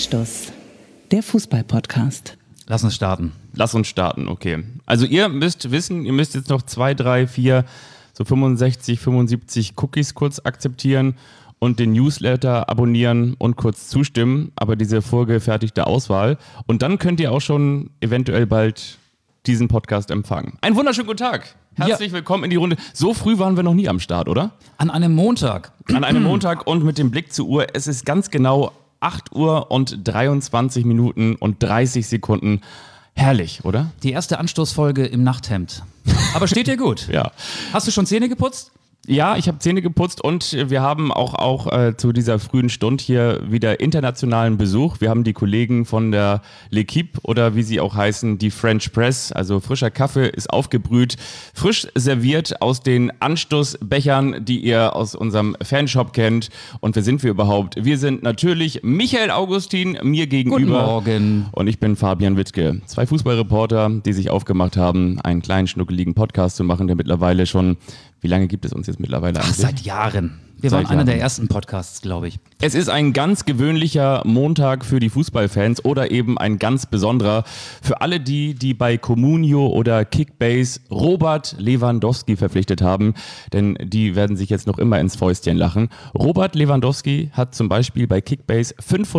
Anstoß, der Fußball-Podcast. Lass uns starten, okay. Also ihr müsst wissen, ihr müsst jetzt noch 2, 3, 4, so 65, 75 Cookies kurz akzeptieren und den Newsletter abonnieren und kurz zustimmen, aber diese vorgefertigte Auswahl. Und dann könnt ihr auch schon eventuell bald diesen Podcast empfangen. Einen wunderschönen guten Tag. Herzlich willkommen in die Runde. So früh waren wir noch nie am Start, oder? An einem Montag. An einem Montag und mit dem Blick zur Uhr. Es ist ganz genau 8 Uhr und 23 Minuten und 30 Sekunden. Herrlich, oder? Die erste Anstoßfolge im Nachthemd. Aber steht dir gut? Ja. Hast du schon Zähne geputzt? Ja, ich habe Zähne geputzt und wir haben auch zu dieser frühen Stunde hier wieder internationalen Besuch. Wir haben die Kollegen von der L'Equipe oder wie sie auch heißen, die French Press. Also frischer Kaffee ist aufgebrüht, frisch serviert aus den Anstoßbechern, die ihr aus unserem Fanshop kennt. Und wer sind wir überhaupt? Wir sind natürlich Michael Augustin, mir gegenüber. Guten Morgen. Und ich bin Fabian Wittke. 2 Fußballreporter, die sich aufgemacht haben, einen kleinen, schnuckeligen Podcast zu machen, der mittlerweile schon... Wie lange gibt es uns jetzt mittlerweile eigentlich? Seit Jahren. Wir waren einer der ersten Podcasts, glaube ich. Es ist ein ganz gewöhnlicher Montag für die Fußballfans oder eben ein ganz besonderer für alle die bei Comunio oder Kickbase Robert Lewandowski verpflichtet haben, denn die werden sich jetzt noch immer ins Fäustchen lachen. Robert Lewandowski hat zum Beispiel bei Kickbase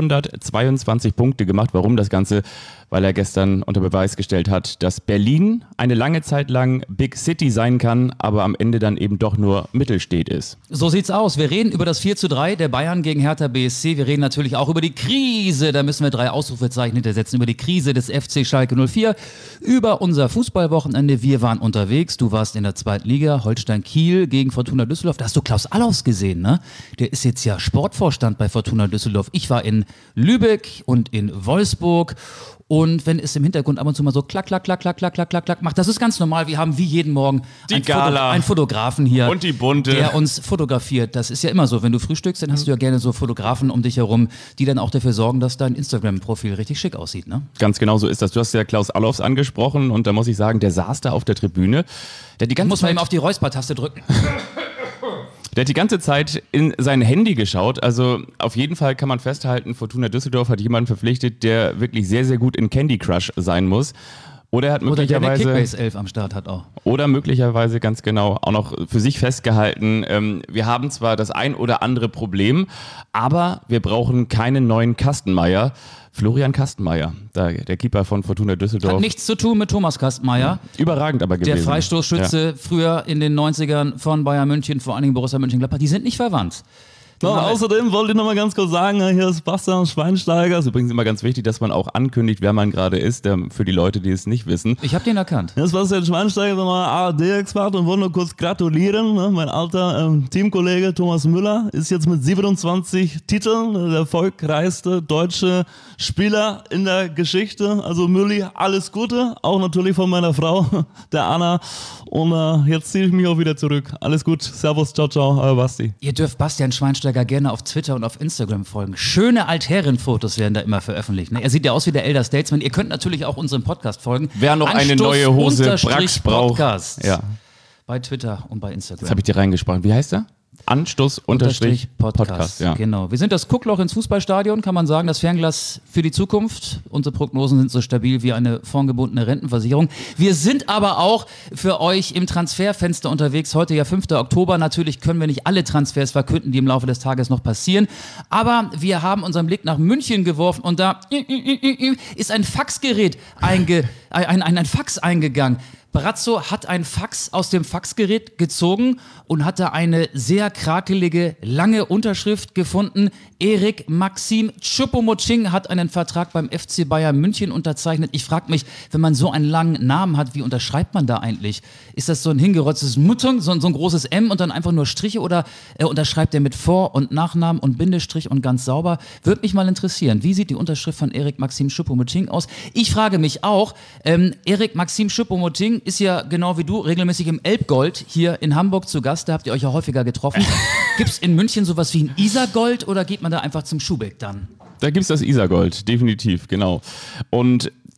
522 Punkte gemacht. Warum das Ganze? Weil er gestern unter Beweis gestellt hat, dass Berlin eine lange Zeit lang Big City sein kann, aber am Ende dann eben doch nur Mittelstädt ist. So sieht's aus. Wir reden über das 4:3 der Bayern gegen Hertha BSC. Wir reden natürlich auch über die Krise, da müssen wir 3 Ausrufezeichen hintersetzen, über die Krise des FC Schalke 04, über unser Fußballwochenende. Wir waren unterwegs, du warst in der 2. Liga, Holstein Kiel gegen Fortuna Düsseldorf. Da hast du Klaus Allofs gesehen, ne? Der ist jetzt ja Sportvorstand bei Fortuna Düsseldorf. Ich war in Lübeck und in Wolfsburg. Und wenn es im Hintergrund ab und zu mal so klack, klack, klack, klack, klack, klack, klack, klack macht, das ist ganz normal. Wir haben wie jeden Morgen einen Fotografen hier, und die Bunte, der uns fotografiert. Das ist ja immer so, wenn du frühstückst, dann hast du ja gerne so Fotografen um dich herum, die dann auch dafür sorgen, dass dein Instagram-Profil richtig schick aussieht, ne? Ganz genau so ist das. Du hast ja Klaus Allofs angesprochen und da muss ich sagen, der saß da auf der Tribüne. Muss man ihm auf die Räuspertaste drücken. Der hat die ganze Zeit in sein Handy geschaut. Also auf jeden Fall kann man festhalten, Fortuna Düsseldorf hat jemanden verpflichtet, der wirklich sehr, sehr gut in Candy Crush sein muss. Oder er hat möglicherweise... Oder der Kickbase 11 am Start hat auch. Oder möglicherweise, ganz genau, auch noch für sich festgehalten, wir haben zwar das ein oder andere Problem, aber wir brauchen keinen neuen Kastenmeier. Florian Kastenmeier, der Keeper von Fortuna Düsseldorf. Hat nichts zu tun mit Thomas Kastenmeier. Überragend aber gewesen. Der Freistoßschütze früher in den 90ern von Bayern München, vor allen Dingen Borussia Mönchengladbach, die sind nicht verwandt. Außerdem wollte ich noch mal ganz kurz sagen, hier ist Bastian Schweinsteiger. Es ist übrigens immer ganz wichtig, dass man auch ankündigt, wer man gerade ist, für die Leute, die es nicht wissen. Ich habe den erkannt. Das ist Bastian Schweinsteiger, ARD-Experte, und wollte nur kurz gratulieren. Mein alter Teamkollege Thomas Müller ist jetzt mit 27 Titeln der erfolgreichste deutsche Spieler in der Geschichte. Also Mülli, alles Gute, auch natürlich von meiner Frau, der Anna. Und jetzt ziehe ich mich auch wieder zurück. Alles gut, Servus, ciao, ciao, euer Basti. Ihr dürft Bastian Schweinsteiger gerne auf Twitter und auf Instagram folgen. Schöne Altherrenfotos werden da immer veröffentlicht. Ne? Er sieht ja aus wie der Elder Statesman. Ihr könnt natürlich auch unserem Podcast folgen. Wer noch eine neue Hose Brax braucht. Podcast. Ja. Bei Twitter und bei Instagram. Jetzt habe ich dir reingesprochen. Wie heißt er? Anstoß-Podcast. Ja. Genau. Wir sind das Guckloch ins Fußballstadion, kann man sagen, das Fernglas für die Zukunft. Unsere Prognosen sind so stabil wie eine fondgebundene Rentenversicherung. Wir sind aber auch für euch im Transferfenster unterwegs. Heute ja 5. Oktober. Natürlich können wir nicht alle Transfers verkünden, die im Laufe des Tages noch passieren. Aber wir haben unseren Blick nach München geworfen und da ist ein Faxgerät ein Fax eingegangen. Brazzo hat ein Fax aus dem Faxgerät gezogen und hat da eine sehr krakelige, lange Unterschrift gefunden. Erik Maxim Choupo-Moting hat einen Vertrag beim FC Bayern München unterzeichnet. Ich frage mich, wenn man so einen langen Namen hat, wie unterschreibt man da eigentlich? Ist das so ein hingerotztes Mutung, so ein großes M und dann einfach nur Striche, oder unterschreibt er mit Vor- und Nachnamen und Bindestrich und ganz sauber? Würde mich mal interessieren, wie sieht die Unterschrift von Erik Maxim Choupo-Moting aus? Ich frage mich auch, Erik Maxim Choupo-Moting ist ja genau wie du regelmäßig im Elbgold hier in Hamburg zu Gast. Da habt ihr euch ja häufiger getroffen. Gibt es in München sowas wie ein Isargold oder geht man da einfach zum Schubeck dann? Da gibt es das Isargold, definitiv, genau. Und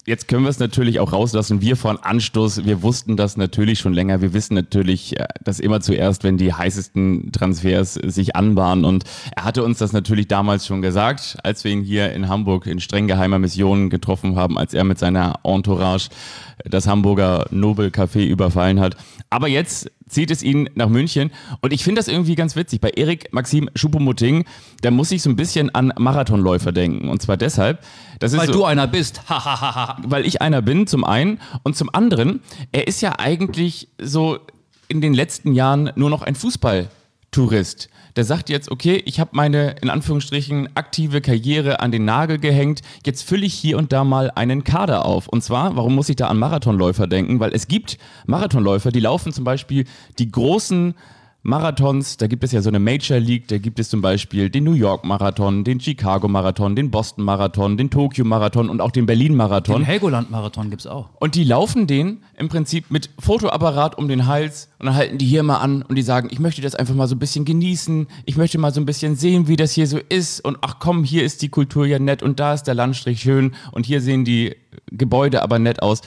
jetzt können wir es natürlich auch rauslassen. Wir von Anstoß, wir wussten das natürlich schon länger. Wir wissen natürlich, dass immer zuerst, wenn die heißesten Transfers sich anbahnen. Und er hatte uns das natürlich damals schon gesagt, als wir ihn hier in Hamburg in streng geheimer Mission getroffen haben, als er mit seiner Entourage das Hamburger Nobel Café überfallen hat. Aber jetzt zieht es ihn nach München. Und ich finde das irgendwie ganz witzig. Bei Erik Maxim Choupo-Moting, da muss ich so ein bisschen an Marathonläufer denken. Und zwar deshalb, das ist Weil so, du einer bist. weil ich einer bin, zum einen. Und zum anderen, er ist ja eigentlich so in den letzten Jahren nur noch ein Fußballtourist. Der sagt jetzt, okay, ich habe meine, in Anführungsstrichen, aktive Karriere an den Nagel gehängt, jetzt fülle ich hier und da mal einen Kader auf. Und zwar, warum muss ich da an Marathonläufer denken? Weil es gibt Marathonläufer, die laufen zum Beispiel die großen Marathons, da gibt es ja so eine Major League, da gibt es zum Beispiel den New York Marathon, den Chicago Marathon, den Boston Marathon, den Tokyo Marathon und auch den Berlin Marathon. Den Helgoland-Marathon gibt's auch. Und die laufen den im Prinzip mit Fotoapparat um den Hals und dann halten die hier mal an und die sagen, ich möchte das einfach mal so ein bisschen genießen, ich möchte mal so ein bisschen sehen, wie das hier so ist und ach komm, hier ist die Kultur ja nett und da ist der Landstrich schön und hier sehen die Gebäude aber nett aus.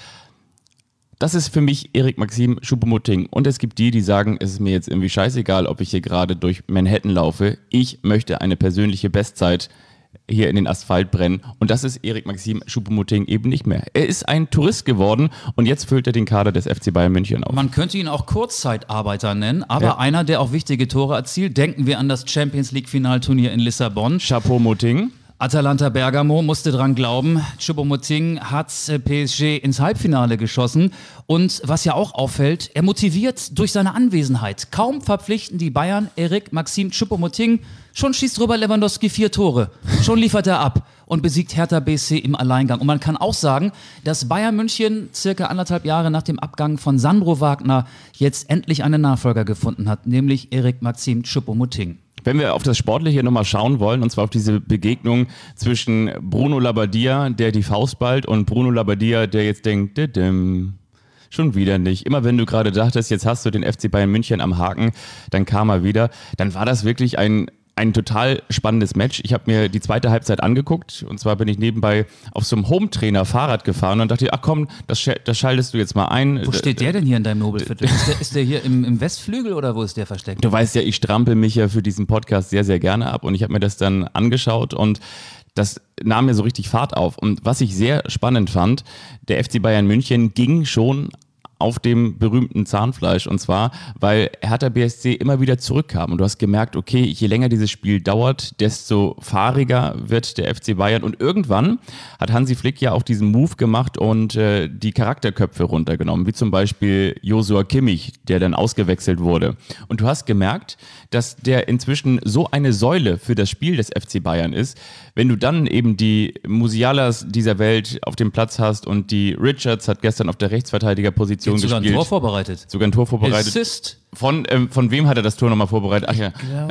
Das ist für mich Erik Maxim Choupo-Moting. Und es gibt die sagen, es ist mir jetzt irgendwie scheißegal, ob ich hier gerade durch Manhattan laufe. Ich möchte eine persönliche Bestzeit hier in den Asphalt brennen. Und das ist Erik Maxim Choupo-Moting eben nicht mehr. Er ist ein Tourist geworden und jetzt füllt er den Kader des FC Bayern München auf. Man könnte ihn auch Kurzzeitarbeiter nennen, aber einer, der auch wichtige Tore erzielt. Denken wir an das Champions-League-Finalturnier in Lissabon. Chapeau-Moting. Atalanta Bergamo musste dran glauben. Choupo-Moting hat PSG ins Halbfinale geschossen. Und was ja auch auffällt, er motiviert durch seine Anwesenheit. Kaum verpflichten die Bayern Erik Maxim Choupo-Moting, schon schießt Robert Lewandowski 4 Tore. Schon liefert er ab und besiegt Hertha BSC im Alleingang. Und man kann auch sagen, dass Bayern München circa 1,5 Jahre nach dem Abgang von Sandro Wagner jetzt endlich einen Nachfolger gefunden hat, nämlich Erik Maxim Choupo-Moting. Wenn wir auf das Sportliche nochmal schauen wollen, und zwar auf diese Begegnung zwischen Bruno Labbadia, der die Faust ballt, und Bruno Labbadia, der jetzt denkt, schon wieder nicht. Immer wenn du gerade dachtest, jetzt hast du den FC Bayern München am Haken, dann kam er wieder. Dann war das wirklich ein total spannendes Match. Ich habe mir die zweite Halbzeit angeguckt und zwar bin ich nebenbei auf so einem Hometrainer Fahrrad gefahren und dachte, ach komm, das schaltest du jetzt mal ein. Wo steht der denn hier in deinem Nobelviertel? Ist der hier im Westflügel oder wo ist der versteckt? Du weißt ja, ich strampel mich ja für diesen Podcast sehr, sehr gerne ab und ich habe mir das dann angeschaut und das nahm mir so richtig Fahrt auf. Und was ich sehr spannend fand, der FC Bayern München ging schon auf dem berühmten Zahnfleisch und zwar, weil Hertha BSC immer wieder zurückkam und du hast gemerkt, okay, je länger dieses Spiel dauert, desto fahriger wird der FC Bayern und irgendwann hat Hansi Flick ja auch diesen Move gemacht und die Charakterköpfe runtergenommen, wie zum Beispiel Joshua Kimmich, der dann ausgewechselt wurde und du hast gemerkt, dass der inzwischen so eine Säule für das Spiel des FC Bayern ist, wenn du dann eben die Musialas dieser Welt auf dem Platz hast und die Richards hat gestern auf der Rechtsverteidigerposition gespielt. Sogar ein Tor vorbereitet. Sogar ein Tor vorbereitet. Assist. Von wem hat er das Tor nochmal vorbereitet? Ach ja,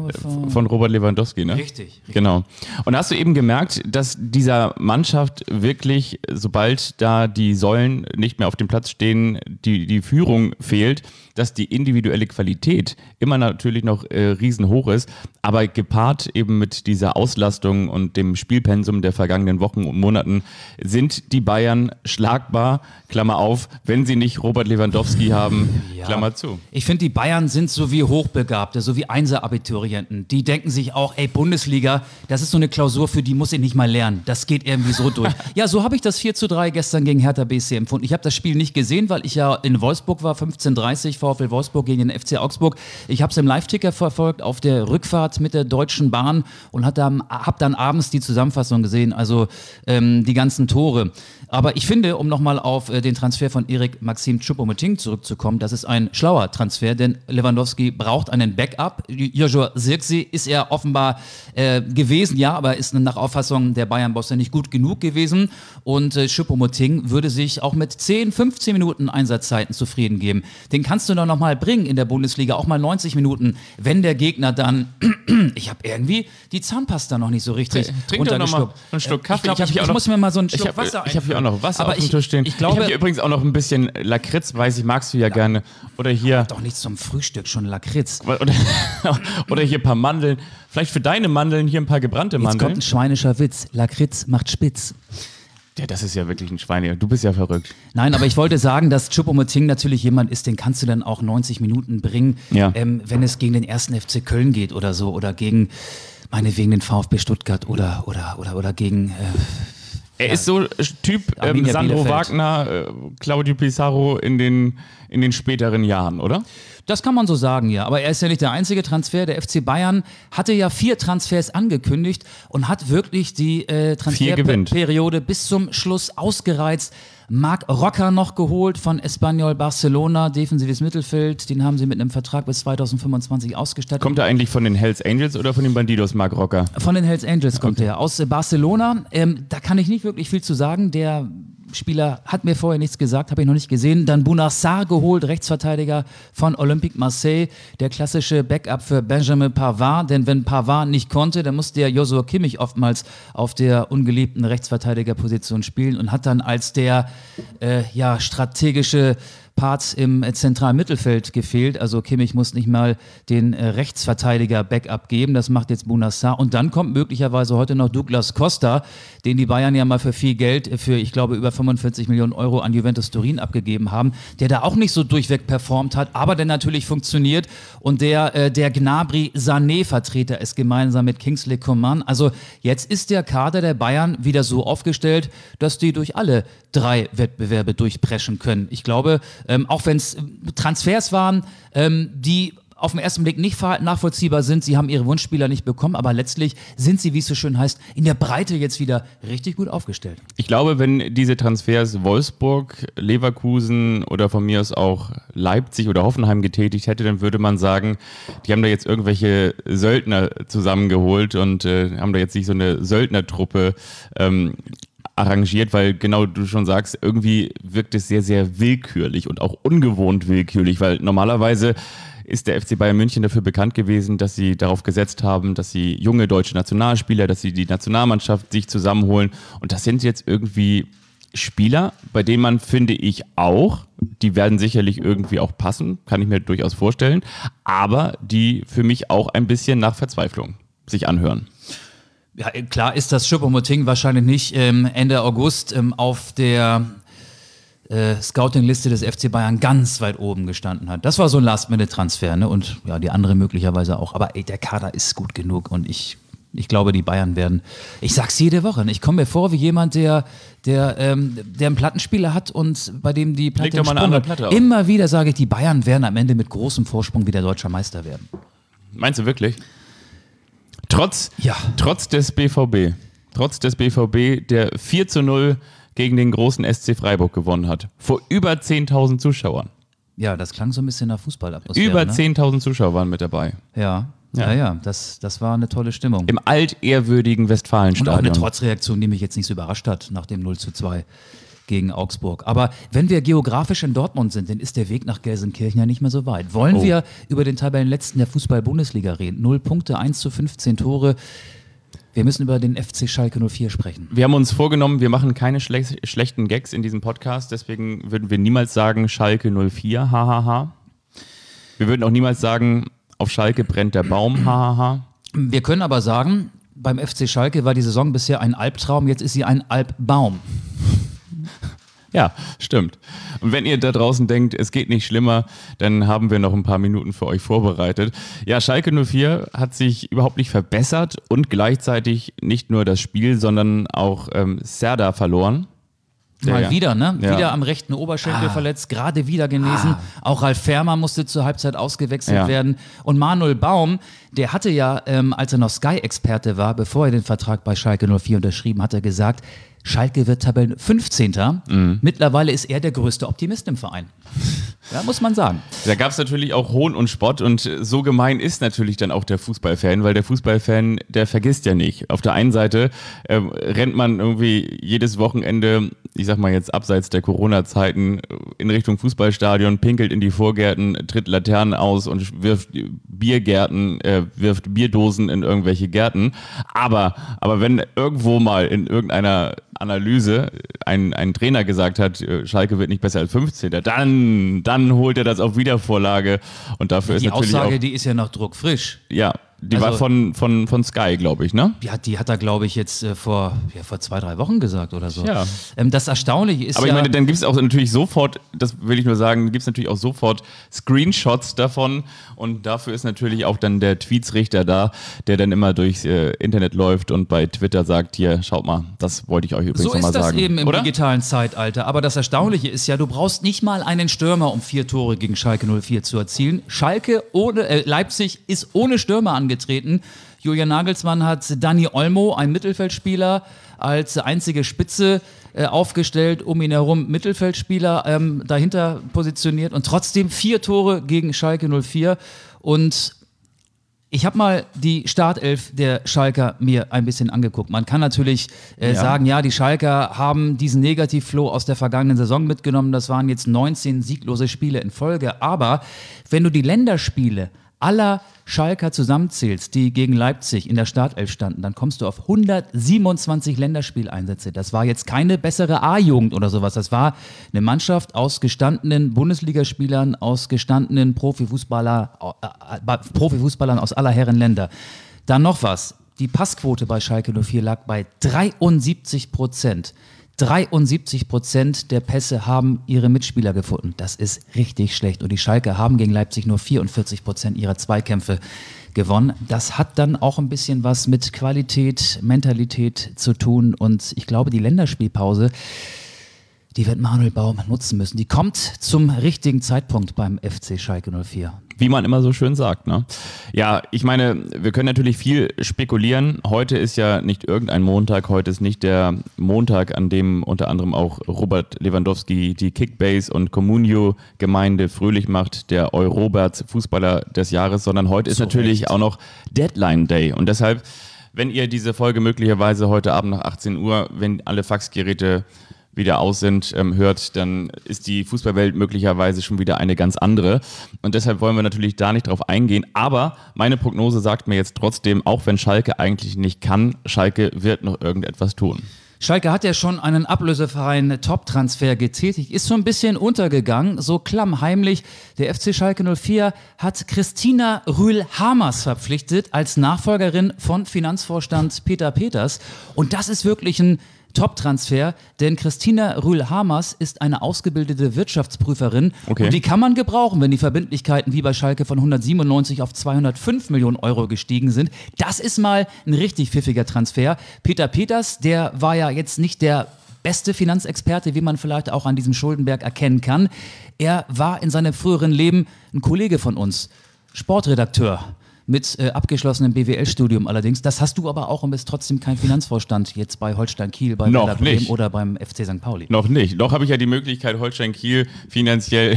von Robert Lewandowski, ne? Richtig. Genau. Und da hast du eben gemerkt, dass dieser Mannschaft wirklich, sobald da die Säulen nicht mehr auf dem Platz stehen, die Führung fehlt, dass die individuelle Qualität immer natürlich noch riesenhoch ist, aber gepaart eben mit dieser Auslastung und dem Spielpensum der vergangenen Wochen und Monaten sind die Bayern schlagbar, Klammer auf, wenn sie nicht Robert Lewandowski haben, Ja. Klammer zu. Ich finde, die Bayern sind so wie Hochbegabte, so wie Einser-Abiturienten. Die denken sich auch, ey, Bundesliga, das ist so eine Klausur, für die muss ich nicht mal lernen. Das geht irgendwie so durch. Ja, so habe ich das 4:3 gestern gegen Hertha BSC empfunden. Ich habe das Spiel nicht gesehen, weil ich ja in Wolfsburg war, 15:30 VfL Wolfsburg gegen den FC Augsburg. Ich habe es im Live-Ticker verfolgt auf der Rückfahrt mit der Deutschen Bahn und habe dann abends die Zusammenfassung gesehen, also die ganzen Tore. Aber ich finde, um nochmal auf den Transfer von Erik Maxim Choupo-Moting zurückzukommen, das ist ein schlauer Transfer, denn Lewandowski braucht einen Backup. Joshua Zirkzee ist er offenbar gewesen, ja, aber ist nach Auffassung der Bayern-Bosse nicht gut genug gewesen. Und Choupo-Moting würde sich auch mit 10, 15 Minuten Einsatzzeiten zufrieden geben. Den kannst du doch noch mal bringen in der Bundesliga, auch mal 90 Minuten, wenn der Gegner dann, ich habe irgendwie die Zahnpasta noch nicht so richtig Trink doch noch mal einen Schluck Kaffee. Ich muss mir mal so einen Schluck Wasser Ich habe hier auch noch Wasser Aber auf dem Tisch stehen. ich glaube- habe hier übrigens auch noch ein bisschen Lakritz, weiß ich, magst du ja gerne. Oder hier, Doch nichts zum Frühstück, schon Lakritz. oder hier ein paar Mandeln. Vielleicht für deine Mandeln hier ein paar gebrannte Jetzt kommt Mandeln. ein schweinischer Witz. Lakritz macht spitz. Ja, das ist ja wirklich ein Schwein. Du bist ja verrückt. Nein, aber ich wollte sagen, dass Choupo-Moting natürlich jemand ist, den kannst du dann auch 90 Minuten bringen, Ja. Wenn es gegen den 1. FC Köln geht oder so oder gegen, meinetwegen den VfB Stuttgart oder gegen... Er ist so Typ Arminia Sandro Bielefeld. Wagner, Claudio Pizarro in den späteren Jahren, oder? Das kann man so sagen, ja. Aber er ist ja nicht der einzige Transfer. Der FC Bayern hatte ja 4 Transfers angekündigt und hat wirklich die gewinnt. Transferperiode bis zum Schluss ausgereizt. Marc Roca noch geholt von Espanyol Barcelona, defensives Mittelfeld. Den haben sie mit einem Vertrag bis 2025 ausgestattet. Kommt er eigentlich von den Hells Angels oder von den Bandidos, Marc Roca? Von den Hells Angels kommt er, aus Barcelona. Da kann ich nicht wirklich viel zu sagen. Der Spieler hat mir vorher nichts gesagt, habe ich noch nicht gesehen. Dann Bouna Sarr geholt, Rechtsverteidiger von Olympique Marseille. Der klassische Backup für Benjamin Pavard. Denn wenn Pavard nicht konnte, dann musste ja Joshua Kimmich oftmals auf der ungeliebten Rechtsverteidigerposition spielen und hat dann als der strategische Parts im zentralen Mittelfeld gefehlt. Also Kimmich muss nicht mal den Rechtsverteidiger-Backup geben. Das macht jetzt Bouna Sarr. Und dann kommt möglicherweise heute noch Douglas Costa, den die Bayern ja mal für viel Geld, für ich glaube über 45 Millionen Euro an Juventus Turin abgegeben haben, der da auch nicht so durchweg performt hat, aber der natürlich funktioniert und der Gnabry-Sané-Vertreter ist gemeinsam mit Kingsley Coman. Also jetzt ist der Kader der Bayern wieder so aufgestellt, dass die durch alle 3 Wettbewerbe durchpreschen können. Ich glaube, auch wenn es Transfers waren, die auf den ersten Blick nicht nachvollziehbar sind, sie haben ihre Wunschspieler nicht bekommen, aber letztlich sind sie, wie es so schön heißt, in der Breite jetzt wieder richtig gut aufgestellt. Ich glaube, wenn diese Transfers Wolfsburg, Leverkusen oder von mir aus auch Leipzig oder Hoffenheim getätigt hätte, dann würde man sagen, die haben da jetzt irgendwelche Söldner zusammengeholt und haben da jetzt nicht so eine Söldnertruppe arrangiert, weil genau du schon sagst, irgendwie wirkt es sehr, sehr willkürlich und auch ungewohnt willkürlich, weil normalerweise ist der FC Bayern München dafür bekannt gewesen, dass sie darauf gesetzt haben, dass sie junge deutsche Nationalspieler, dass sie die Nationalmannschaft sich zusammenholen und das sind jetzt irgendwie Spieler, bei denen man, finde ich auch, die werden sicherlich irgendwie auch passen, kann ich mir durchaus vorstellen, aber die für mich auch ein bisschen nach Verzweiflung sich anhören. Ja, klar ist, dass Choupo-Moting wahrscheinlich nicht Ende August auf der Scouting-Liste des FC Bayern ganz weit oben gestanden hat. Das war so ein Last-Minute-Transfer, ne? Und ja, die andere möglicherweise auch. Aber der Kader ist gut genug und ich glaube, die Bayern werden, ich sag's jede Woche, ne? Ich komme mir vor wie jemand, der einen Plattenspieler hat und bei dem die Platte Leg doch mal eine andere Platte auf. Immer wieder sage ich, die Bayern werden am Ende mit großem Vorsprung wieder deutscher Meister werden. Meinst du wirklich? Trotz des BVB, der 4:0 gegen den großen SC Freiburg gewonnen hat, vor über 10.000 Zuschauern. Ja, das klang so ein bisschen nach Fußballatmosphäre. Über ne? 10.000 Zuschauer waren mit dabei. Ja, das war eine tolle Stimmung. Im altehrwürdigen Und auch Westfalenstadion. eine Trotzreaktion, die mich jetzt nicht so überrascht hat, nach dem 0:2 gegen Augsburg. Aber wenn wir geografisch in Dortmund sind, dann ist der Weg nach Gelsenkirchen ja nicht mehr so weit. Wollen wir über den Tabellenletzten der Fußball-Bundesliga reden? 0 Punkte, 1:15 Tore. Wir müssen über den FC Schalke 04 sprechen. Wir haben uns vorgenommen, wir machen keine schlechten Gags in diesem Podcast, deswegen würden wir niemals sagen Schalke 04, hahaha. Wir würden auch niemals sagen, auf Schalke brennt der Baum, hahaha. Wir können aber sagen, beim FC Schalke war die Saison bisher ein Albtraum, jetzt ist sie ein Albbaum. Ja, stimmt. Und wenn ihr da draußen denkt, es geht nicht schlimmer, dann haben wir noch ein paar Minuten für euch vorbereitet. Ja, Schalke 04 hat sich überhaupt nicht verbessert und gleichzeitig nicht nur das Spiel, sondern auch Serdar verloren. Mal wieder, ne? Ja. Wieder am rechten Oberschenkel verletzt, gerade wieder genesen. Auch Ralf Fährmann musste zur Halbzeit ausgewechselt werden. Und Manuel Baum, der hatte ja, als er noch Sky-Experte war, bevor er den Vertrag bei Schalke 04 unterschrieben, hat er gesagt, Schalke wird Tabellen 15. Mittlerweile ist er der größte Optimist im Verein. Ja, muss man sagen. Da gab es natürlich auch Hohn und Spott und so gemein ist natürlich dann auch der Fußballfan, weil der Fußballfan, der vergisst ja nicht. Auf der einen Seite rennt man irgendwie jedes Wochenende, ich sag mal jetzt abseits der Corona-Zeiten, in Richtung Fußballstadion, pinkelt in die Vorgärten, tritt Laternen aus und wirft wirft Bierdosen in irgendwelche Gärten. Aber wenn irgendwo mal in irgendeiner Analyse ein Trainer gesagt hat, Schalke wird nicht besser als 15. Dann holt er das auf Wiedervorlage und dafür ist Die natürlich Aussage, auch, die ist ja noch druckfrisch. ja, Die war von Sky, glaube ich, ne? Ja, die hat er, glaube ich, jetzt vor 2-3 Wochen gesagt oder so. Ja. Das Erstaunliche ist Aber ich meine, dann gibt es auch natürlich sofort, das will ich nur sagen, gibt es natürlich auch sofort Screenshots davon und dafür ist natürlich auch dann der Tweetsrichter da, der dann immer durchs Internet läuft und bei Twitter sagt, hier, schaut mal, das wollte ich euch übrigens nochmal sagen. So ist das eben im oder? digitalen Zeitalter. Aber das Erstaunliche ist ja, du brauchst nicht mal einen Stürmer, um 4 Tore gegen Schalke 04 zu erzielen. Leipzig ist ohne Stürmer angetreten. Julian Nagelsmann hat Dani Olmo, ein Mittelfeldspieler, als einzige Spitze aufgestellt, um ihn herum Mittelfeldspieler dahinter positioniert und trotzdem 4 Tore gegen Schalke 04. Und ich habe mal die Startelf der Schalker mir ein bisschen angeguckt. Man kann natürlich sagen, ja, die Schalker haben diesen Negativflow aus der vergangenen Saison mitgenommen. Das waren jetzt 19 sieglose Spiele in Folge. Aber wenn du die Länderspiele aller Schalker zusammenzählst, die gegen Leipzig in der Startelf standen, dann kommst du auf 127 Länderspieleinsätze. Das war jetzt keine bessere A-Jugend oder sowas. Das war eine Mannschaft aus gestandenen Bundesligaspielern, aus gestandenen Profifußballern aus aller Herren Länder. Dann noch was. Die Passquote bei Schalke 04 lag bei 73%. 73% der Pässe haben ihre Mitspieler gefunden. Das ist richtig schlecht. Und die Schalker haben gegen Leipzig nur 44% ihrer Zweikämpfe gewonnen. Das hat dann auch ein bisschen was mit Qualität, Mentalität zu tun. Und ich glaube, die Länderspielpause, die wird Manuel Baum nutzen müssen. Die kommt zum richtigen Zeitpunkt beim FC Schalke 04. Wie man immer so schön sagt, ne? Ja, ich meine, wir können natürlich viel spekulieren. Heute ist ja nicht irgendein Montag, heute ist nicht der Montag, an dem unter anderem auch Robert Lewandowski die Kickbase und Comunio-Gemeinde fröhlich macht, der Euroberts Fußballer des Jahres, sondern heute ist natürlich auch noch Deadline Day. Und deshalb, wenn ihr diese Folge möglicherweise heute Abend nach 18 Uhr, wenn alle Faxgeräte wieder aus sind, hört, dann ist die Fußballwelt möglicherweise schon wieder eine ganz andere. Und deshalb wollen wir natürlich da nicht drauf eingehen. Aber meine Prognose sagt mir jetzt trotzdem, auch wenn Schalke eigentlich nicht kann, Schalke wird noch irgendetwas tun. Schalke hat ja schon einen ablösefreien Top-Transfer getätigt, ist so ein bisschen untergegangen, so klammheimlich. Der FC Schalke 04 hat Christina Rühl-Hamers verpflichtet als Nachfolgerin von Finanzvorstand Peter Peters. Und das ist wirklich ein Top-Transfer, denn Christina Rühl-Hamers ist eine ausgebildete Wirtschaftsprüferin und die kann man gebrauchen, wenn die Verbindlichkeiten wie bei Schalke von 197 auf 205 Millionen Euro gestiegen sind. Das ist mal ein richtig pfiffiger Transfer. Peter Peters, der war ja jetzt nicht der beste Finanzexperte, wie man vielleicht auch an diesem Schuldenberg erkennen kann. Er war in seinem früheren Leben ein Kollege von uns, Sportredakteur. Mit abgeschlossenem BWL-Studium allerdings. Das hast du aber auch und bist trotzdem kein Finanzvorstand jetzt bei Holstein Kiel, bei Werder Bremen oder beim FC St. Pauli. Noch nicht. Noch habe ich ja die Möglichkeit, Holstein Kiel finanziell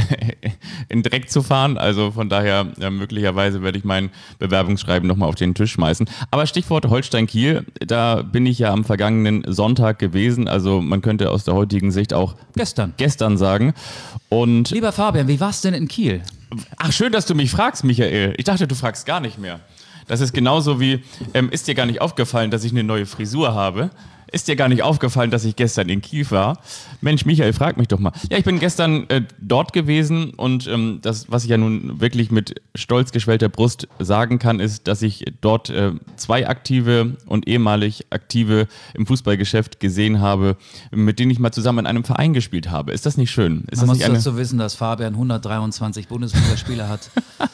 in Dreck zu fahren. Also von daher möglicherweise werde ich mein Bewerbungsschreiben nochmal auf den Tisch schmeißen. Aber Stichwort Holstein Kiel, da bin ich ja am vergangenen Sonntag gewesen. Also man könnte aus der heutigen Sicht auch gestern sagen. Und lieber Fabian, wie war es denn in Kiel? Ach, schön, dass du mich fragst, Michael. Ich dachte, du fragst gar nicht mehr. Das ist genauso wie, ist dir gar nicht aufgefallen, dass ich eine neue Frisur habe? Ist dir gar nicht aufgefallen, dass ich gestern in Kiel war? Mensch, Michael, frag mich doch mal. Ja, ich bin gestern dort gewesen und das, was ich ja nun wirklich mit stolz geschwellter Brust sagen kann, ist, dass ich dort 2 Aktive und ehemalig Aktive im Fußballgeschäft gesehen habe, mit denen ich mal zusammen in einem Verein gespielt habe. Ist das nicht schön? Ist Man das muss dazu wissen, dass Fabian 123 Bundesligaspieler hat.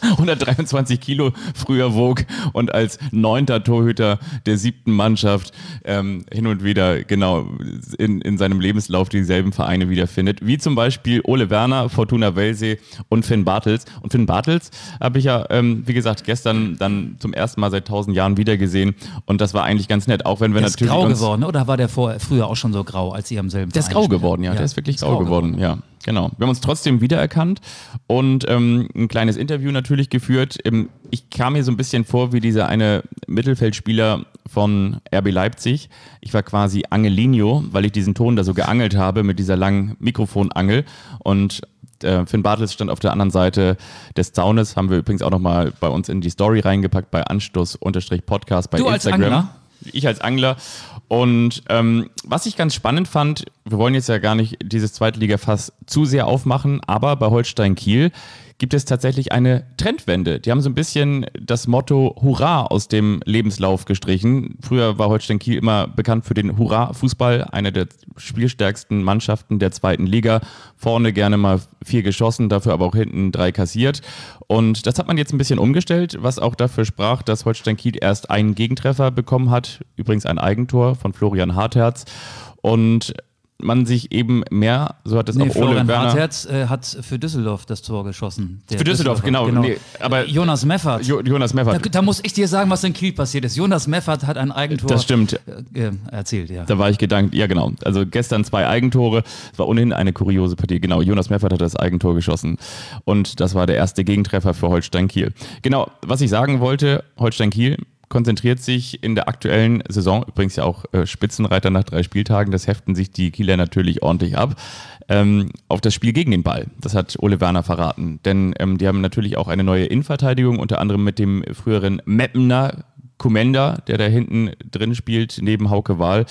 123 Kilo früher wog und als 9. Torhüter der 7. Mannschaft hin und wieder genau in seinem Lebenslauf dieselben Vereine wiederfindet, wie zum Beispiel Ole Werner, Fortuna Welsee und Finn Bartels. Und Finn Bartels habe ich ja, wie gesagt, gestern dann zum ersten Mal seit 1000 Jahren wiedergesehen und das war eigentlich ganz nett, auch wenn wir der natürlich... Ist grau geworden, oder war der früher auch schon so grau, als ihr am selben Verein Der ist grau geworden, ja, der ist wirklich grau geworden, ja. Genau. Wir haben uns trotzdem wiedererkannt und ein kleines Interview natürlich geführt. Ich kam mir so ein bisschen vor wie dieser eine Mittelfeldspieler von RB Leipzig. Ich war quasi Angelino, weil ich diesen Ton da so geangelt habe mit dieser langen Mikrofonangel und Finn Bartels stand auf der anderen Seite des Zaunes, haben wir übrigens auch nochmal bei uns in die Story reingepackt bei Anstoß_Podcast bei du Instagram. Als Angler? Ich als Angler. Und was ich ganz spannend fand, wir wollen jetzt ja gar nicht dieses Zweitligafass zu sehr aufmachen, aber bei Holstein Kiel gibt es tatsächlich eine Trendwende. Die haben so ein bisschen das Motto Hurra aus dem Lebenslauf gestrichen. Früher war Holstein Kiel immer bekannt für den Hurra-Fußball, eine der spielstärksten Mannschaften der 2. Liga. Vorne gerne mal 4 geschossen, dafür aber auch hinten 3 kassiert. Und das hat man jetzt ein bisschen umgestellt, was auch dafür sprach, dass Holstein Kiel erst einen Gegentreffer bekommen hat, übrigens ein Eigentor von Florian Hartherz. Und man sich eben mehr, so hat es auch Ole Florian Werner... Hartherz hat für Düsseldorf das Tor geschossen. Für Düsseldorf, genau. Nee, aber Jonas Meffert. Jonas Meffert. Da muss ich dir sagen, was in Kiel passiert ist. Jonas Meffert hat ein Eigentor Das stimmt. Erzählt, ja. Da war ich gedankt, ja genau. Also gestern 2 Eigentore. Es war ohnehin eine kuriose Partie. Genau, Jonas Meffert hat das Eigentor geschossen. Und das war der erste Gegentreffer für Holstein Kiel. Genau, was ich sagen wollte, Holstein Kiel konzentriert sich in der aktuellen Saison, übrigens ja auch Spitzenreiter nach 3 Spieltagen, das heften sich die Kieler natürlich ordentlich ab, auf das Spiel gegen den Ball. Das hat Ole Werner verraten. Denn die haben natürlich auch eine neue Innenverteidigung, unter anderem mit dem früheren Meppener Komenda, der da hinten drin spielt, neben Hauke Wahl.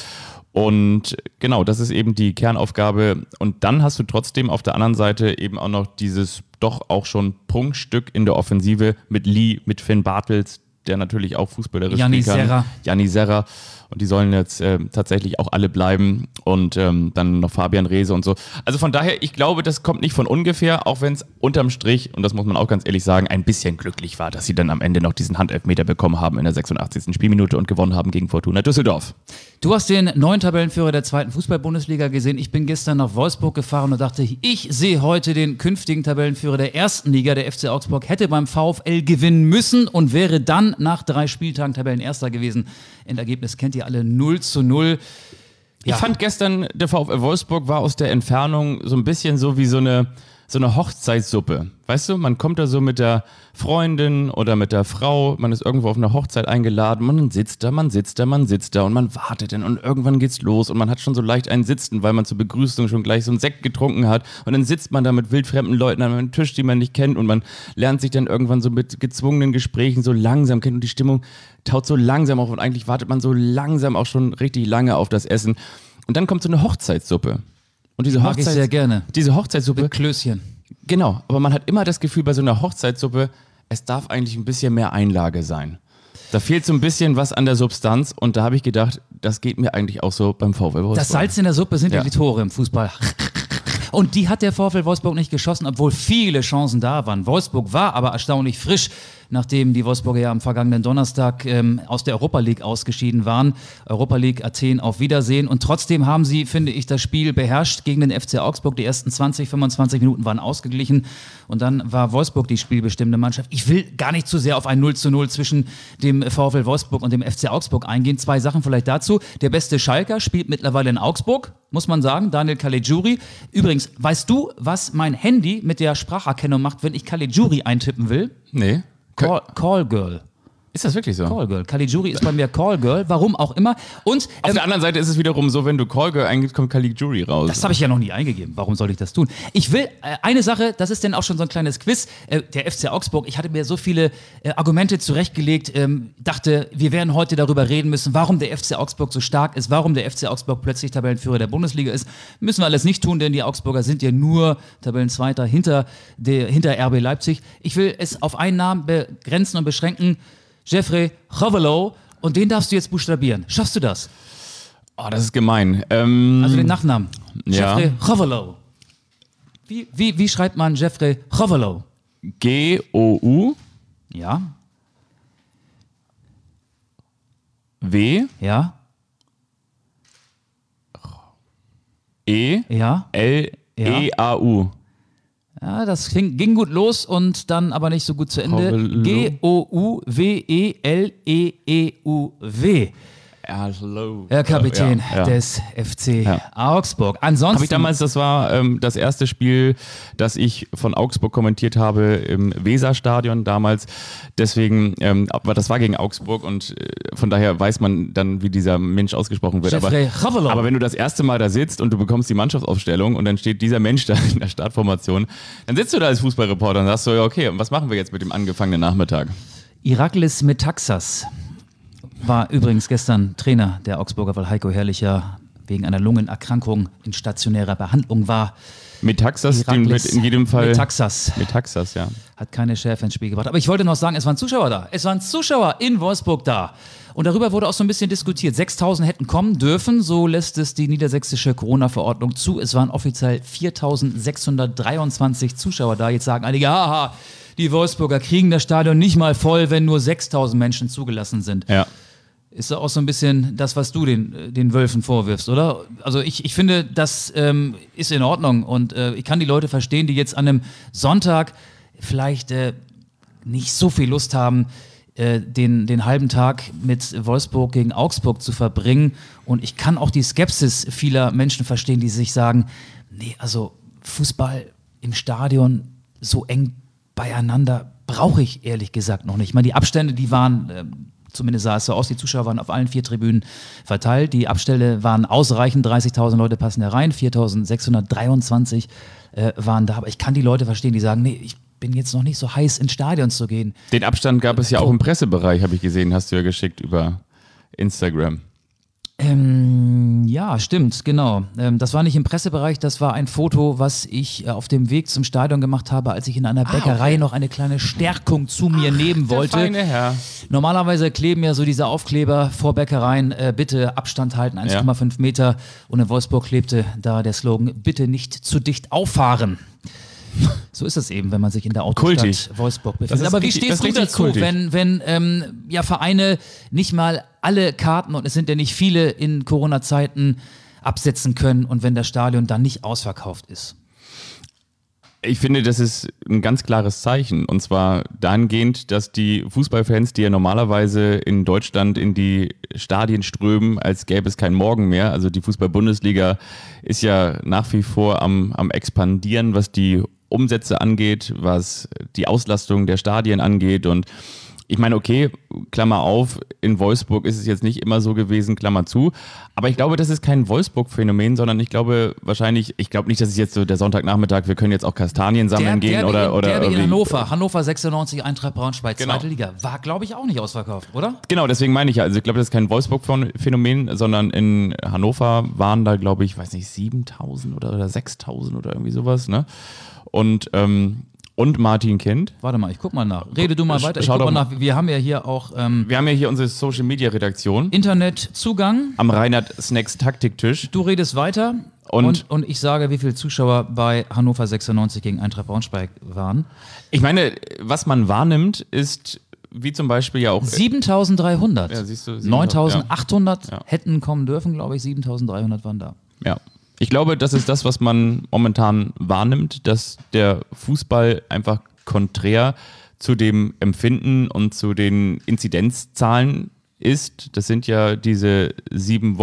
Und genau, das ist eben die Kernaufgabe. Und dann hast du trotzdem auf der anderen Seite eben auch noch dieses doch auch schon Prunkstück in der Offensive mit Lee, mit Finn Bartels, der natürlich auch fußballerisch spielen kann. Janni Serra. Und die sollen jetzt tatsächlich auch alle bleiben. Und dann noch Fabian Reese und so. Also von daher, ich glaube, das kommt nicht von ungefähr, auch wenn es unterm Strich, und das muss man auch ganz ehrlich sagen, ein bisschen glücklich war, dass sie dann am Ende noch diesen Handelfmeter bekommen haben in der 86. Spielminute und gewonnen haben gegen Fortuna Düsseldorf. Du hast den neuen Tabellenführer der 2. Fußball-Bundesliga gesehen. Ich bin gestern nach Wolfsburg gefahren und dachte, ich sehe heute den künftigen Tabellenführer der 1. Liga. Der FC Augsburg hätte beim VfL gewinnen müssen und wäre dann nach 3 Spieltagen Tabellenerster gewesen. Endergebnis kennt ihr alle, 0:0. Ich fand gestern, der VfL Wolfsburg war aus der Entfernung so ein bisschen so wie so eine Hochzeitssuppe. Weißt du, man kommt da so mit der Freundin oder mit der Frau, man ist irgendwo auf einer Hochzeit eingeladen, man sitzt da und man wartet dann und irgendwann geht's los und man hat schon so leicht einen Sitzen, weil man zur Begrüßung schon gleich so einen Sekt getrunken hat und dann sitzt man da mit wildfremden Leuten an einem Tisch, die man nicht kennt und man lernt sich dann irgendwann so mit gezwungenen Gesprächen so langsam kennen und die Stimmung taut so langsam auf und eigentlich wartet man so langsam auch schon richtig lange auf das Essen und dann kommt so eine Hochzeitssuppe. Und diese Mag ich sehr gerne. Diese Hochzeitssuppe. Mit Klößchen. Genau, aber man hat immer das Gefühl bei so einer Hochzeitssuppe, es darf eigentlich ein bisschen mehr Einlage sein. Da fehlt so ein bisschen was an der Substanz und da habe ich gedacht, das geht mir eigentlich auch so beim VfL Wolfsburg. Das Salz in der Suppe sind ja die Tore im Fußball. Und die hat der VfL Wolfsburg nicht geschossen, obwohl viele Chancen da waren. Wolfsburg war aber erstaunlich frisch, nachdem die Wolfsburger ja am vergangenen Donnerstag aus der Europa League ausgeschieden waren. Europa League Athen auf Wiedersehen. Und trotzdem haben sie, finde ich, das Spiel beherrscht gegen den FC Augsburg. Die ersten 20, 25 Minuten waren ausgeglichen. Und dann war Wolfsburg die spielbestimmende Mannschaft. Ich will gar nicht zu sehr auf ein 0:0 zwischen dem VfL Wolfsburg und dem FC Augsburg eingehen. 2 Sachen vielleicht dazu. Der beste Schalker spielt mittlerweile in Augsburg, muss man sagen, Daniel Caligiuri. Übrigens, weißt du, was mein Handy mit der Spracherkennung macht, wenn ich Caligiuri eintippen will? Nee. Call Girl. Ist das wirklich so? Call Girl. Caligiuri ist bei mir Call Girl, warum auch immer. Und auf der anderen Seite ist es wiederum so, wenn du Call Girl eingibst, kommt Caligiuri raus. Das habe ich ja noch nie eingegeben. Warum soll ich das tun? Ich will eine Sache, das ist denn auch schon so ein kleines Quiz. Der FC Augsburg, ich hatte mir so viele Argumente zurechtgelegt, dachte, wir werden heute darüber reden müssen, warum der FC Augsburg so stark ist, warum der FC Augsburg plötzlich Tabellenführer der Bundesliga ist. Müssen wir alles nicht tun, denn die Augsburger sind ja nur Tabellenzweiter hinter RB Leipzig. Ich will es auf einen Namen begrenzen und beschränken. Jeffrey Chovelow, und den darfst du jetzt buchstabieren. Schaffst du das? Oh, das ist gemein. Also den Nachnamen. Ja. Jeffrey Chovelow. Wie schreibt man Jeffrey Chovelow? G-O-U. Ja. W. Ja. E. Ja. L-E-A-U. Ja, das ging gut los und dann aber nicht so gut zu Ende. G-O-U-W-E-L-E-E-U-W. Herr Kapitän des FC Augsburg. Ansonsten habe ich damals, das war das erste Spiel, das ich von Augsburg kommentiert habe im Weserstadion damals. Deswegen, aber das war gegen Augsburg und von daher weiß man dann, wie dieser Mensch ausgesprochen wird. Aber wenn du das erste Mal da sitzt und du bekommst die Mannschaftsaufstellung und dann steht dieser Mensch da in der Startformation, dann sitzt du da als Fußballreporter und sagst so, ja okay, und was machen wir jetzt mit dem angefangenen Nachmittag? Iraklis Metaxas war übrigens gestern Trainer der Augsburger, weil Heiko Herrlicher wegen einer Lungenerkrankung in stationärer Behandlung war. Metaxas, den wird in jedem Fall. Metaxas, ja. Hat keine Schärfe ins Spiel gebracht. Aber ich wollte noch sagen, es waren Zuschauer da. Es waren Zuschauer in Wolfsburg da. Und darüber wurde auch so ein bisschen diskutiert. 6.000 hätten kommen dürfen, so lässt es die niedersächsische Corona-Verordnung zu. Es waren offiziell 4.623 Zuschauer da. Jetzt sagen einige, haha, die Wolfsburger kriegen das Stadion nicht mal voll, wenn nur 6.000 Menschen zugelassen sind. Ja. Ist doch auch so ein bisschen das, was du den Wölfen vorwirfst, oder? Also ich finde, das ist in Ordnung und ich kann die Leute verstehen, die jetzt an einem Sonntag vielleicht nicht so viel Lust haben, den halben Tag mit Wolfsburg gegen Augsburg zu verbringen. Und ich kann auch die Skepsis vieler Menschen verstehen, die sich sagen, nee, also Fußball im Stadion so eng beieinander brauche ich ehrlich gesagt noch nicht. Ich meine, die Abstände, die waren, zumindest sah es so aus, die Zuschauer waren auf allen 4 Tribünen verteilt. Die Abstände waren ausreichend, 30.000 Leute passen da rein, 4.623 waren da. Aber ich kann die Leute verstehen, die sagen, nee, ich bin jetzt noch nicht so heiß, ins Stadion zu gehen. Den Abstand gab es ja auch im Pressebereich, habe ich gesehen, hast du ja geschickt über Instagram. Ja, stimmt, genau. Das war nicht im Pressebereich, das war ein Foto, was ich auf dem Weg zum Stadion gemacht habe, als ich in einer Bäckerei noch eine kleine Stärkung zu mir nehmen wollte. Der feine Herr. Normalerweise kleben ja so diese Aufkleber vor Bäckereien, bitte Abstand halten, 1,5 Meter. Und in Wolfsburg klebte da der Slogan, bitte nicht zu dicht auffahren. So ist es eben, wenn man sich in der Autostadt Wolfsburg befindet. Aber wie stehst du dazu, wenn Vereine nicht mal alle Karten, und es sind ja nicht viele in Corona-Zeiten, absetzen können und wenn das Stadion dann nicht ausverkauft ist? Ich finde, das ist ein ganz klares Zeichen. Und zwar dahingehend, dass die Fußballfans, die ja normalerweise in Deutschland in die Stadien strömen, als gäbe es keinen Morgen mehr. Also die Fußball-Bundesliga ist ja nach wie vor am expandieren, was die Umsätze angeht, was die Auslastung der Stadien angeht. Und ich meine, okay, Klammer auf, in Wolfsburg ist es jetzt nicht immer so gewesen, Klammer zu. Aber ich glaube, das ist kein Wolfsburg-Phänomen, sondern ich glaube nicht, dass es jetzt so der Sonntagnachmittag, wir können jetzt auch Kastanien sammeln gehen oder in Hannover 96, Eintracht Braunschweig, zweite Liga, war glaube ich auch nicht ausverkauft, oder? Genau, deswegen meine ich ja, also ich glaube, das ist kein Wolfsburg-Phänomen, sondern in Hannover waren da, glaube ich, 7.000 oder 6.000 oder irgendwie sowas, ne? Und Martin Kind. Warte mal, ich guck mal nach. Rede du mal weiter. Ich guck mal nach. Wir haben ja hier auch wir haben ja hier unsere Social-Media-Redaktion. Internetzugang. Am Reinhard Snacks Taktiktisch. Du redest weiter und ich sage, wie viele Zuschauer bei Hannover 96 gegen Eintracht Braunschweig waren. Ich meine, was man wahrnimmt, ist wie zum Beispiel ja auch 7.300. Ja, siehst du, 9.800 hätten kommen dürfen, glaube ich. 7.300 waren da. Ja. Ich glaube, das ist das, was man momentan wahrnimmt, dass der Fußball einfach konträr zu dem Empfinden und zu den Inzidenzzahlen ist. Das sind ja diese 7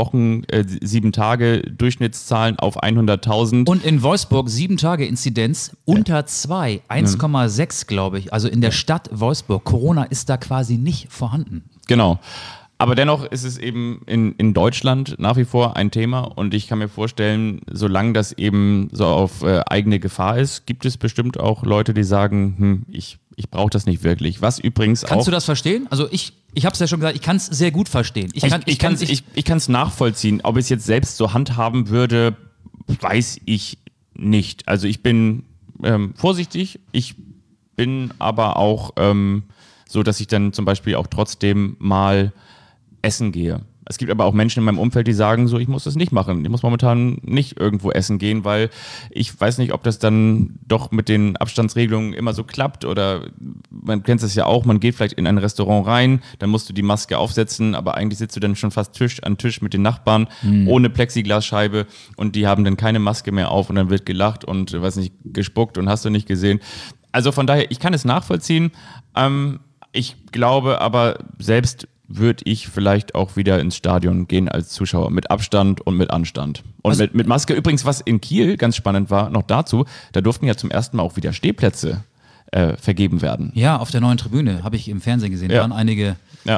Tage Durchschnittszahlen auf 100.000. Und in Wolfsburg 7 Tage Inzidenz unter 2, 1,6 glaube ich. Also in der Stadt Wolfsburg. Corona ist da quasi nicht vorhanden. Genau. Aber dennoch ist es eben in Deutschland nach wie vor ein Thema und ich kann mir vorstellen, solange das eben so auf eigene Gefahr ist, gibt es bestimmt auch Leute, die sagen, ich brauche das nicht wirklich. Was übrigens Kannst du das verstehen? Also ich habe es ja schon gesagt, ich kann es sehr gut verstehen. Ich kann es nachvollziehen. Ob ich es jetzt selbst so handhaben würde, weiß ich nicht. Also ich bin vorsichtig, ich bin aber auch so, dass ich dann zum Beispiel auch trotzdem mal essen gehe. Es gibt aber auch Menschen in meinem Umfeld, die sagen so, ich muss das nicht machen. Ich muss momentan nicht irgendwo essen gehen, weil ich weiß nicht, ob das dann doch mit den Abstandsregelungen immer so klappt oder man kennt es ja auch, man geht vielleicht in ein Restaurant rein, dann musst du die Maske aufsetzen, aber eigentlich sitzt du dann schon fast Tisch an Tisch mit den Nachbarn ohne Plexiglasscheibe und die haben dann keine Maske mehr auf und dann wird gelacht und gespuckt und hast du nicht gesehen. Also von daher, ich kann es nachvollziehen. Ich glaube aber selbst würde ich vielleicht auch wieder ins Stadion gehen als Zuschauer, mit Abstand und mit Anstand. Und also mit Maske. Übrigens, was in Kiel ganz spannend war, noch dazu, da durften ja zum ersten Mal auch wieder Stehplätze vergeben werden. Ja, auf der neuen Tribüne, habe ich im Fernsehen gesehen, da waren einige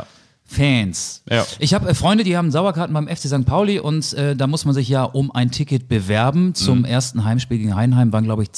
Fans. Ja. Ich habe Freunde, die haben Sauerkarten beim FC St. Pauli und da muss man sich ja um ein Ticket bewerben. Zum ersten Heimspiel gegen Heidenheim waren, glaube ich,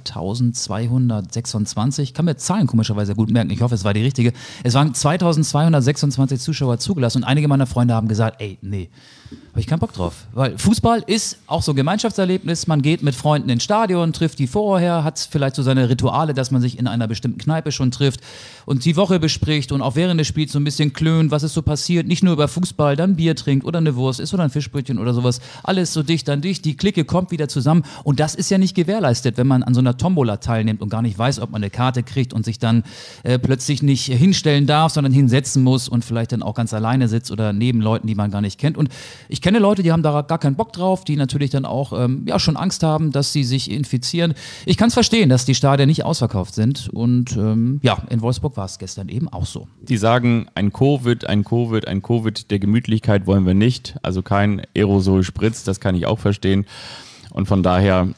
2.226. Ich kann mir Zahlen komischerweise gut merken. Ich hoffe, es war die richtige. Es waren 2.226 Zuschauer zugelassen und einige meiner Freunde haben gesagt, ey, nee, Habe ich keinen Bock drauf. Weil Fußball ist auch so ein Gemeinschaftserlebnis. Man geht mit Freunden ins Stadion, trifft die vorher, hat vielleicht so seine Rituale, dass man sich in einer bestimmten Kneipe schon trifft und die Woche bespricht und auch während des Spiels so ein bisschen klönt, was ist so passiert. Nicht nur über Fußball, dann Bier trinkt oder eine Wurst isst oder ein Fischbrötchen oder sowas. Alles so dicht an dicht. Die Clique kommt wieder zusammen. Und das ist ja nicht gewährleistet, wenn man an so einer Tombola teilnimmt und gar nicht weiß, ob man eine Karte kriegt und sich dann plötzlich nicht hinstellen darf, sondern hinsetzen muss und vielleicht dann auch ganz alleine sitzt oder neben Leuten, die man gar nicht kennt. Und ich kenne Leute, die haben da gar keinen Bock drauf, die natürlich dann auch schon Angst haben, dass sie sich infizieren. Ich kann es verstehen, dass die Stadien nicht ausverkauft sind. Und in Wolfsburg war es gestern eben auch so. Die sagen, ein Covid der Gemütlichkeit wollen wir nicht. Also kein Aerosol-Spritz, das kann ich auch verstehen. Und von daher,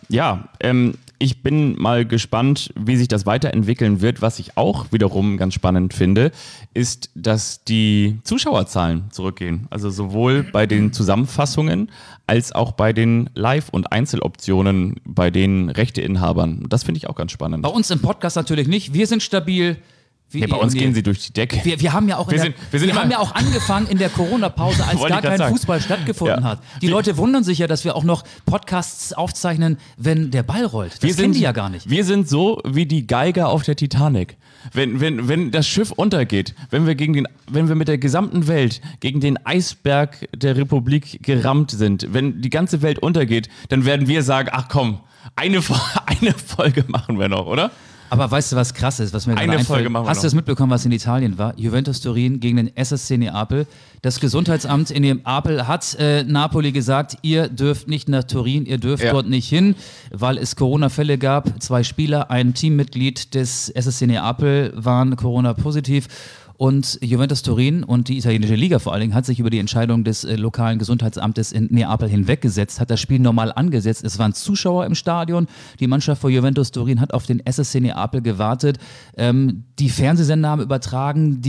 ich bin mal gespannt, wie sich das weiterentwickeln wird. Was ich auch wiederum ganz spannend finde, ist, dass die Zuschauerzahlen zurückgehen. Also sowohl bei den Zusammenfassungen als auch bei den Live- und Einzeloptionen bei den Rechteinhabern. Das finde ich auch ganz spannend. Bei uns im Podcast natürlich nicht. Wir sind stabil. Bei uns gehen sie durch die Decke. Wir haben ja auch, haben ja auch angefangen in der Corona-Pause, als gar kein Fußball stattgefunden hat. Die Leute wundern sich ja, dass wir auch noch Podcasts aufzeichnen, wenn der Ball rollt. Das kennen die ja gar nicht. Wir sind so wie die Geiger auf der Titanic. Wenn das Schiff untergeht, wenn wir mit der gesamten Welt gegen den Eisberg der Republik gerammt sind, wenn die ganze Welt untergeht, dann werden wir sagen, ach komm, eine Folge machen wir noch, oder? Aber weißt du, was krass ist, was mir gerade einfällt? Hast du das mitbekommen, was in Italien war? Juventus Turin gegen den SSC Neapel. Das Gesundheitsamt in Neapel hat Napoli gesagt, ihr dürft nicht nach Turin, ihr dürft dort nicht hin, weil es Corona-Fälle gab. 2 Spieler, ein Teammitglied des SSC Neapel waren Corona-positiv. Und Juventus Turin und die italienische Liga vor allen Dingen hat sich über die Entscheidung des lokalen Gesundheitsamtes in Neapel hinweggesetzt, hat das Spiel normal angesetzt. Es waren Zuschauer im Stadion. Die Mannschaft von Juventus Turin hat auf den SSC Neapel gewartet. Die Fernsehsender haben übertragen,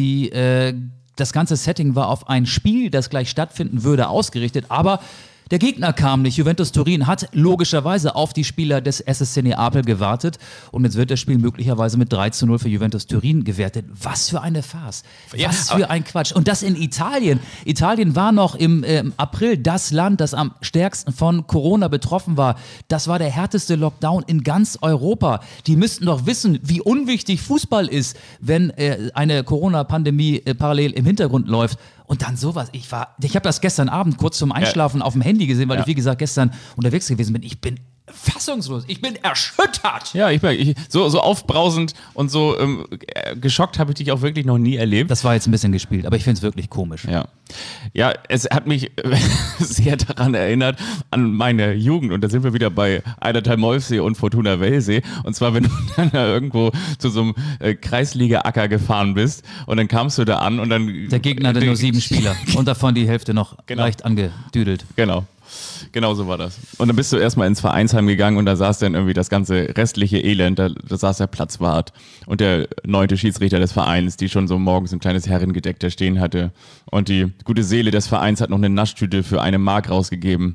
das ganze Setting war auf ein Spiel, das gleich stattfinden würde, ausgerichtet. Aber der Gegner kam nicht. Juventus Turin hat logischerweise auf die Spieler des SSC Neapel gewartet und jetzt wird das Spiel möglicherweise mit 3:0 für Juventus Turin gewertet. Was für eine Farce. Was für ein Quatsch. Und das in Italien. Italien war noch im April das Land, das am stärksten von Corona betroffen war. Das war der härteste Lockdown in ganz Europa. Die müssten doch wissen, wie unwichtig Fußball ist, wenn eine Corona-Pandemie parallel im Hintergrund läuft. Und dann sowas. Ich habe das gestern Abend kurz zum Einschlafen auf dem Handy gesehen, weil ich, wie gesagt, gestern unterwegs gewesen bin. Ich bin fassungslos. Ich bin erschüttert. Ja, so aufbrausend und so geschockt habe ich dich auch wirklich noch nie erlebt. Das war jetzt ein bisschen gespielt, aber ich finde es wirklich komisch. Ja, es hat mich sehr daran erinnert, an meine Jugend. Und da sind wir wieder bei Eidertal Molfsee und Fortuna Wellsee. Und zwar, wenn du dann irgendwo zu so einem Kreisliga-Acker gefahren bist und dann kamst du da an und dann... Der Gegner hatte nur 7 Spieler und davon die Hälfte noch leicht angedüdelt. Genau so war das. Und dann bist du erstmal ins Vereinsheim gegangen und da saß dann irgendwie das ganze restliche Elend, da saß der Platzwart und der 9. Schiedsrichter des Vereins, die schon so morgens ein kleines Herrengedeck da stehen hatte. Und die gute Seele des Vereins hat noch eine Naschtüte für 1 Mark rausgegeben.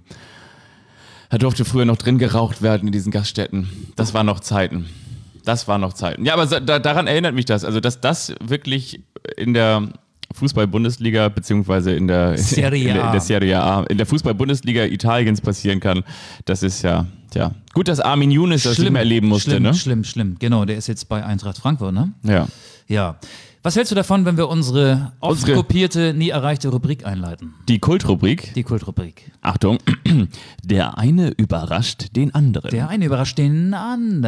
Da durfte früher noch drin geraucht werden in diesen Gaststätten. Das waren noch Zeiten. Ja, aber daran erinnert mich das. Also, dass das wirklich in der Fußball-Bundesliga beziehungsweise in der Serie A, in der Fußball-Bundesliga Italiens passieren kann, das ist ja gut, dass Armin Younes das nicht mehr erleben musste. Schlimm. Genau, der ist jetzt bei Eintracht Frankfurt, ne? Ja. Was hältst du davon, wenn wir unsere oft kopierte, nie erreichte Rubrik einleiten? Die Kultrubrik. Achtung. Der eine überrascht den anderen. Der eine überrascht den anderen.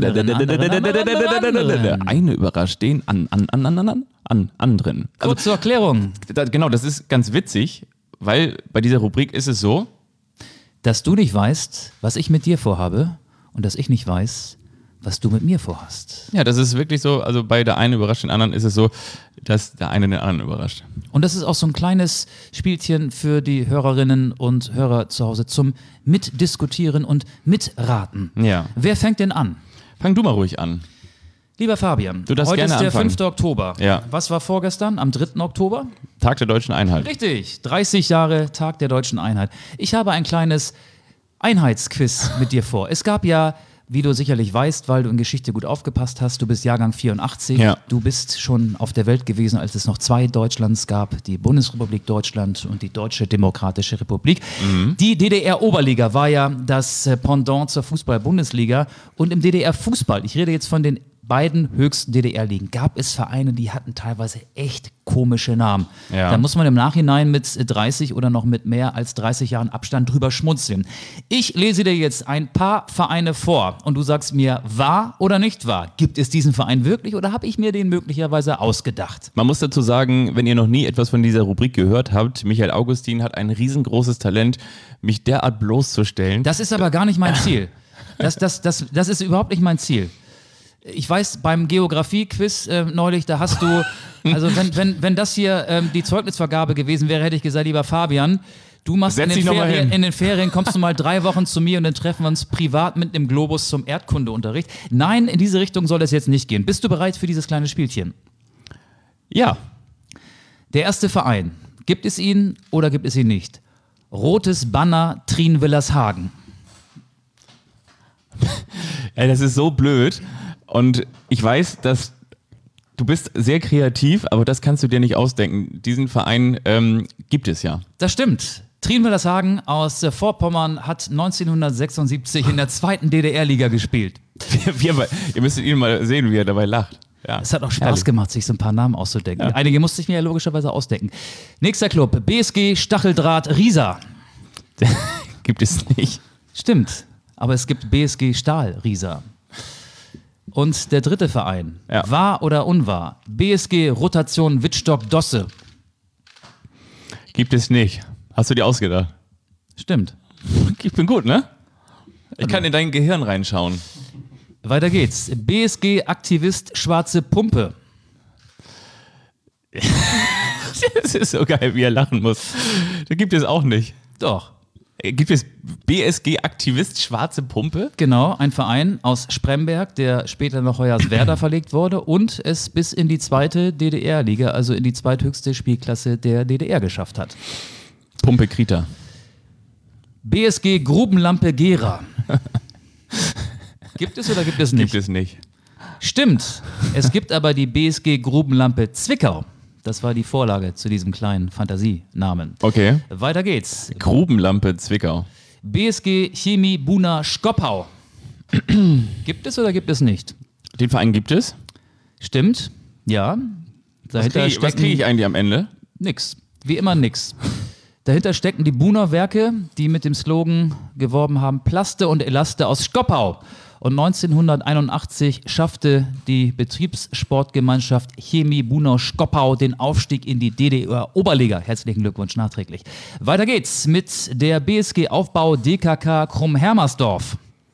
Der eine überrascht den anderen. Kurz zur Erklärung. Genau, das ist ganz witzig, weil bei dieser Rubrik ist es so, dass du nicht weißt, was ich mit dir vorhabe und dass ich nicht weiß, was du mit mir vorhast. Ja, das ist wirklich so, also bei der einen überrascht den anderen ist es so, dass der eine den anderen überrascht. Und das ist auch so ein kleines Spielchen für die Hörerinnen und Hörer zu Hause zum Mitdiskutieren und Mitraten. Ja. Wer fängt denn an? Fang du mal ruhig an. Lieber Fabian, du darfst heute gerne ist der anfangen. 5. Oktober. Ja. Was war vorgestern, am 3. Oktober? Tag der Deutschen Einheit. Richtig, 30 Jahre Tag der Deutschen Einheit. Ich habe ein kleines Einheitsquiz mit dir vor. Es gab ja wie du sicherlich weißt, weil du in Geschichte gut aufgepasst hast, du bist Jahrgang 84, Ja. du bist schon auf der Welt gewesen, als es noch 2 Deutschlands gab, die Bundesrepublik Deutschland und die Deutsche Demokratische Republik. Die DDR-Oberliga war ja das Pendant zur Fußball-Bundesliga und im DDR-Fußball, ich rede jetzt von den beiden höchsten DDR-Ligen, gab es Vereine, die hatten teilweise echt komische Namen. Ja. Da muss man im Nachhinein mit 30 oder noch mit mehr als 30 Jahren Abstand drüber schmunzeln. Ich lese dir jetzt ein paar Vereine vor und du sagst mir, wahr oder nicht wahr? Gibt es diesen Verein wirklich oder habe ich mir den möglicherweise ausgedacht? Man muss dazu sagen, wenn ihr noch nie etwas von dieser Rubrik gehört habt, Michael Augustin hat ein riesengroßes Talent, mich derart bloßzustellen. Das ist aber gar nicht mein Ziel. Das ist überhaupt nicht mein Ziel. Ich weiß, beim Geografie-Quiz neulich, da hast du, also wenn das hier die Zeugnisvergabe gewesen wäre, hätte ich gesagt, lieber Fabian, du machst in den Ferien, kommst du mal 3 Wochen zu mir und dann treffen wir uns privat mit einem Globus zum Erdkundeunterricht. Nein, in diese Richtung soll es jetzt nicht gehen. Bist du bereit für dieses kleine Spielchen? Ja. Der erste Verein, gibt es ihn oder gibt es ihn nicht? Rotes Banner Trien-Willershagen. Ey, das ist so blöd. Und ich weiß, dass du bist sehr kreativ, aber das kannst du dir nicht ausdenken. Diesen Verein gibt es ja. Das stimmt. Trien-Willershagen aus Vorpommern hat 1976 in der 2. DDR-Liga gespielt. Ihr müsstet ihn mal sehen, wie er dabei lacht. Ja. Es hat auch Spaß gemacht, sich so ein paar Namen auszudenken. Ja. Einige musste ich mir ja logischerweise ausdenken. Nächster Club, BSG Stacheldraht Riesa. Gibt es nicht. Stimmt, aber es gibt BSG Stahl Riesa. Und der dritte Verein, wahr oder unwahr? BSG Rotation Wittstock Dosse. Gibt es nicht. Hast du dir ausgedacht? Stimmt. Ich bin gut, ne? Ich kann in dein Gehirn reinschauen. Weiter geht's. BSG Aktivist Schwarze Pumpe. Das ist so geil, wie er lachen muss. Da gibt es auch nicht. Doch. Gibt es BSG Aktivist Schwarze Pumpe? Genau, ein Verein aus Spremberg, der später nach Hoyerswerda verlegt wurde und es bis in die 2. DDR-Liga, also in die zweithöchste Spielklasse der DDR geschafft hat. Pumpe Krita. BSG Grubenlampe Gera. Gibt es oder gibt es nicht? Gibt es nicht. Stimmt. Es gibt aber die BSG Grubenlampe Zwickau. Das war die Vorlage zu diesem kleinen Fantasienamen. Okay. Weiter geht's. Grubenlampe Zwickau. BSG Chemie Buna Skoppau. Gibt es oder gibt es nicht? Den Verein gibt es? Stimmt. Ja. Was kriege ich eigentlich am Ende? Nix. Wie immer nix. Dahinter stecken die Buna-Werke, die mit dem Slogan geworben haben, Plaste und Elaste aus Skoppau. Und 1981 schaffte die Betriebssportgemeinschaft Chemie Buna Skoppau den Aufstieg in die DDR-Oberliga. Herzlichen Glückwunsch nachträglich. Weiter geht's mit der BSG Aufbau DKK Krumm-Hermersdorf.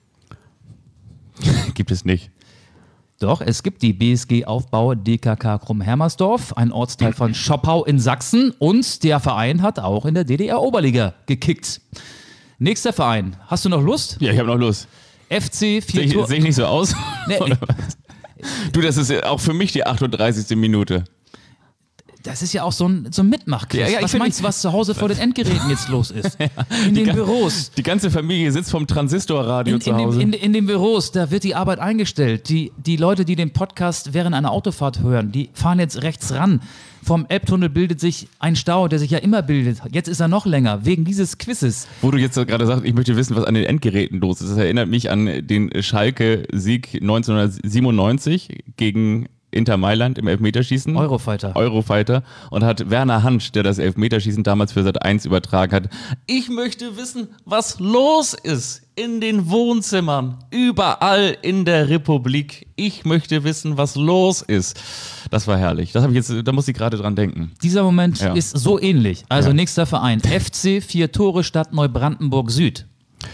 Gibt es nicht. Doch, es gibt die BSG Aufbau DKK Krumm-Hermersdorf, ein Ortsteil von Schoppau in Sachsen und der Verein hat auch in der DDR-Oberliga gekickt. Nächster Verein. Hast du noch Lust? Ja, ich habe noch Lust. FC Sehe ich nicht so aus? Nee. Du, das ist auch für mich die 38. Minute. Das ist ja auch so ein Mitmachquiz. Ja, was meinst du, was zu Hause vor den Endgeräten jetzt los ist? In den Büros. Die ganze Familie sitzt vom Transistorradio zu Hause. In den Büros, da wird die Arbeit eingestellt. Die Leute, die den Podcast während einer Autofahrt hören, die fahren jetzt rechts ran. Vom Elbtunnel bildet sich ein Stau, der sich ja immer bildet. Jetzt ist er noch länger, wegen dieses Quizzes. Wo du jetzt gerade sagst, ich möchte wissen, was an den Endgeräten los ist. Das erinnert mich an den Schalke-Sieg 1997 gegen Inter Mailand im Elfmeterschießen. Eurofighter. Und hat Werner Hansch, der das Elfmeterschießen damals für Sat.1 übertragen hat, ich möchte wissen, was los ist in den Wohnzimmern, überall in der Republik. Ich möchte wissen, was los ist. Das war herrlich. Da muss ich gerade dran denken. Dieser Moment ist so ähnlich. Also nächster Verein. FC 4 Tore Stadt Neubrandenburg Süd.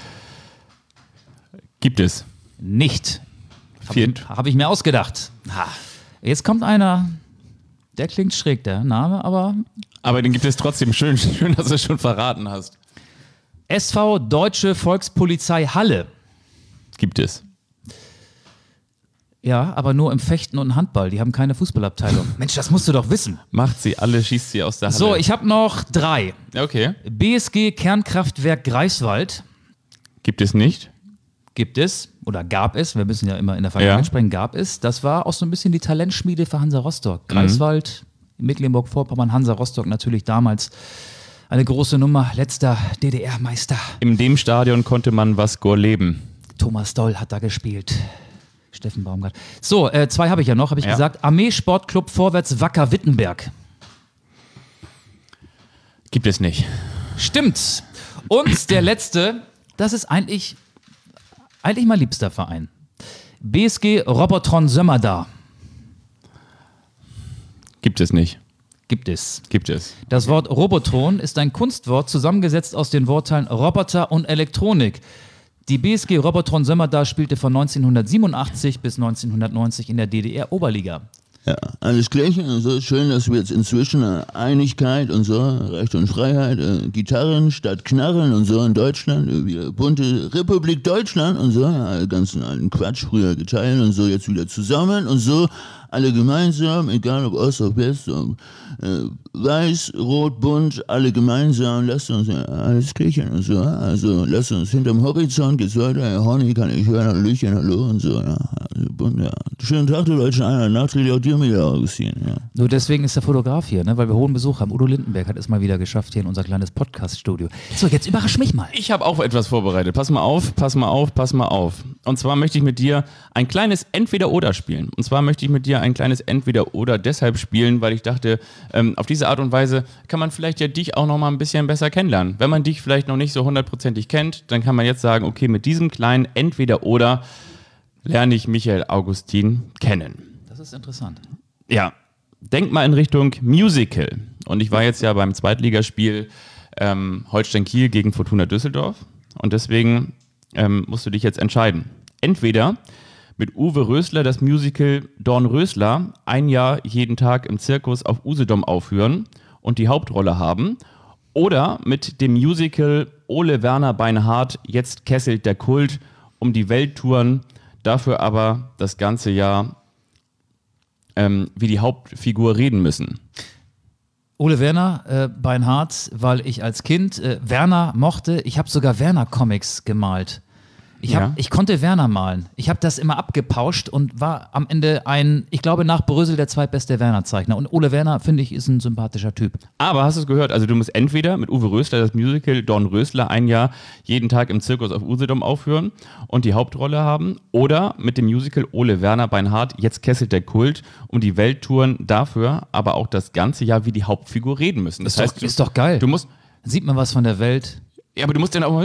Gibt es. Nicht. Habe ich mir ausgedacht. Jetzt kommt einer, der klingt schräg, der Name, aber... Aber den gibt es trotzdem. Schön, dass du es schon verraten hast. SV Deutsche Volkspolizei Halle. Gibt es. Ja, aber nur im Fechten und Handball. Die haben keine Fußballabteilung. Mensch, das musst du doch wissen. Macht sie alle, schießt sie aus der Halle. So, ich habe noch 3. Okay. BSG Kernkraftwerk Greifswald. Gibt es nicht. Gibt es. oder gab es, wir müssen ja immer in der Vergangenheit sprechen, gab es, das war auch so ein bisschen die Talentschmiede für Hansa Rostock. Greifswald, Mecklenburg-Vorpommern, Hansa Rostock natürlich damals eine große Nummer, letzter DDR-Meister. In dem Stadion konnte man was leben. Thomas Doll hat da gespielt. Steffen Baumgart. So, 2 habe ich ja noch, habe ich gesagt. Armee-Sportclub Vorwärts Wacker Wittenberg. Gibt es nicht. Stimmt. Und der letzte, das ist eigentlich mein liebster Verein. BSG Robotron Sömmerda. Gibt es nicht. Gibt es. Gibt es. Das Wort Robotron ist ein Kunstwort, zusammengesetzt aus den Wortteilen Roboter und Elektronik. Die BSG Robotron Sömmerda spielte von 1987 bis 1990 in der DDR-Oberliga. Ja, alles Gleiche. Also schön, dass wir jetzt inzwischen Einigkeit und so, Recht und Freiheit, Gitarren statt Knarren und so in Deutschland, wir bunte Republik Deutschland und so, ja, ganzen alten Quatsch früher geteilt und so, jetzt wieder zusammen und so, alle gemeinsam, egal ob Ost, ob West, ob Weiß, Rot, Bunt, alle gemeinsam, lasst uns alles Gleiche und so, also lasst uns hinterm Horizont, geht's weiter, Herr Honey, kann ich hören, Hallöchen, hallo und so, ja, also bunt, ja. Schönen Tag, du deutschen Einheit, nachträglich auch dir wieder Augustin, ja. Nur deswegen ist der Fotograf hier, ne? Weil wir hohen Besuch haben. Udo Lindenberg hat es mal wieder geschafft hier in unser kleines Podcast-Studio. So, jetzt überrasch mich mal. Ich habe auch etwas vorbereitet. Pass mal auf, pass mal auf, pass mal auf. Und zwar möchte ich mit dir ein kleines Entweder-Oder spielen. Und zwar möchte ich mit dir ein kleines Entweder-Oder deshalb spielen, weil ich dachte, auf diese Art und Weise kann man vielleicht ja dich auch noch mal ein bisschen besser kennenlernen. Wenn man dich vielleicht noch nicht so 100%ig kennt, dann kann man jetzt sagen, okay, mit diesem kleinen Entweder-Oder lerne ich Michael Augustin kennen. Das ist interessant. Ja, denk mal in Richtung Musical. Und ich war jetzt ja beim Zweitligaspiel Holstein Kiel gegen Fortuna Düsseldorf. Und deswegen musst du dich jetzt entscheiden. Entweder mit Uwe Rösler das Musical Dornrösler ein Jahr jeden Tag im Zirkus auf Usedom aufführen und die Hauptrolle haben. Oder mit dem Musical Ole Werner Beinhardt, jetzt kesselt der Kult, um die Welt touren, dafür aber das ganze Jahr wie die Hauptfigur reden müssen. Ole Werner Beinhardt, weil ich als Kind Werner mochte. Ich habe sogar Werner-Comics gemalt. Ich konnte Werner malen. Ich habe das immer abgepauscht und war am Ende ich glaube nach Brösel der zweitbeste Werner-Zeichner. Und Ole Werner, finde ich, ist ein sympathischer Typ. Aber hast du es gehört? Also du musst entweder mit Uwe Rösler das Musical Dornrösler ein Jahr jeden Tag im Zirkus auf Usedom aufführen und die Hauptrolle haben, oder mit dem Musical Ole Werner Beinhardt, jetzt kesselt der Kult, um die Welt touren, dafür aber auch das ganze Jahr wie die Hauptfigur reden müssen. Das heißt, ist doch geil. Du musst, sieht man was von der Welt. ja, aber du musst dann auch mal,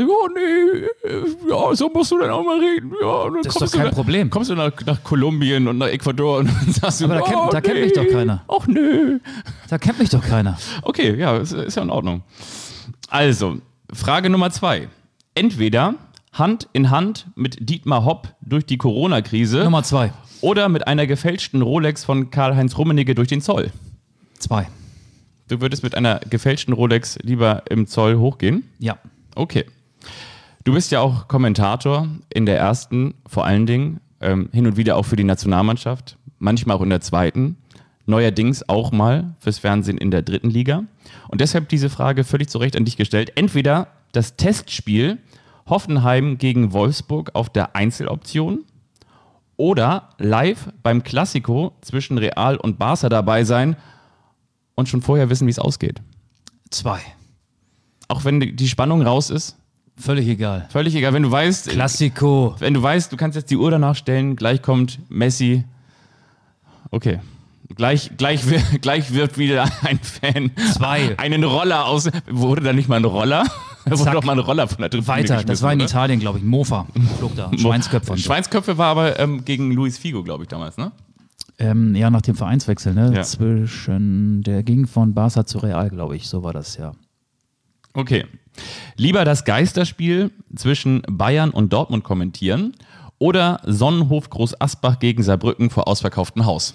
ja, so musst du dann auch mal reden. Ja, dann Das ist doch kein Problem. Kommst du nach Kolumbien und nach Ecuador und dann sagst du, Aber da kennt mich doch keiner. Ach nö. Da kennt mich doch keiner. Okay, ja, ist ja in Ordnung. Also, Frage Nummer 2. Entweder Hand in Hand mit Dietmar Hopp durch die Corona-Krise Nummer 2. oder mit einer gefälschten Rolex von Karl-Heinz Rummenigge durch den Zoll. 2. Du würdest mit einer gefälschten Rolex lieber im Zoll hochgehen? Ja. Okay. Du bist ja auch Kommentator in der ersten, vor allen Dingen, hin und wieder auch für die Nationalmannschaft, manchmal auch in der zweiten, neuerdings auch mal fürs Fernsehen in der dritten Liga. Und deshalb diese Frage völlig zu Recht an dich gestellt. Entweder das Testspiel Hoffenheim gegen Wolfsburg auf der Einzeloption oder live beim Klassiko zwischen Real und Barca dabei sein und schon vorher wissen, wie es ausgeht. 2. Auch wenn die Spannung raus ist? Völlig egal. Völlig egal, wenn du weißt... Klassiko. Wenn du weißt, du kannst jetzt die Uhr danach stellen, gleich kommt Messi. Okay. Gleich wird wieder ein Fan 2. einen Roller aus... Wurde da nicht mal ein Roller? Da wurde doch mal ein Roller von der dritten Liga Weiter, das geschmissen, war in oder? Italien, glaube ich. Mofa flog da. Schweinsköpfe. und so. Schweinsköpfe war aber gegen Luis Figo, glaube ich, damals, ne? Ja, nach dem Vereinswechsel, ne? Ja. Der ging von Barca zu Real, glaube ich. So war das, ja. Okay. Lieber das Geisterspiel zwischen Bayern und Dortmund kommentieren oder Sonnenhof Groß Asbach gegen Saarbrücken vor ausverkauftem Haus?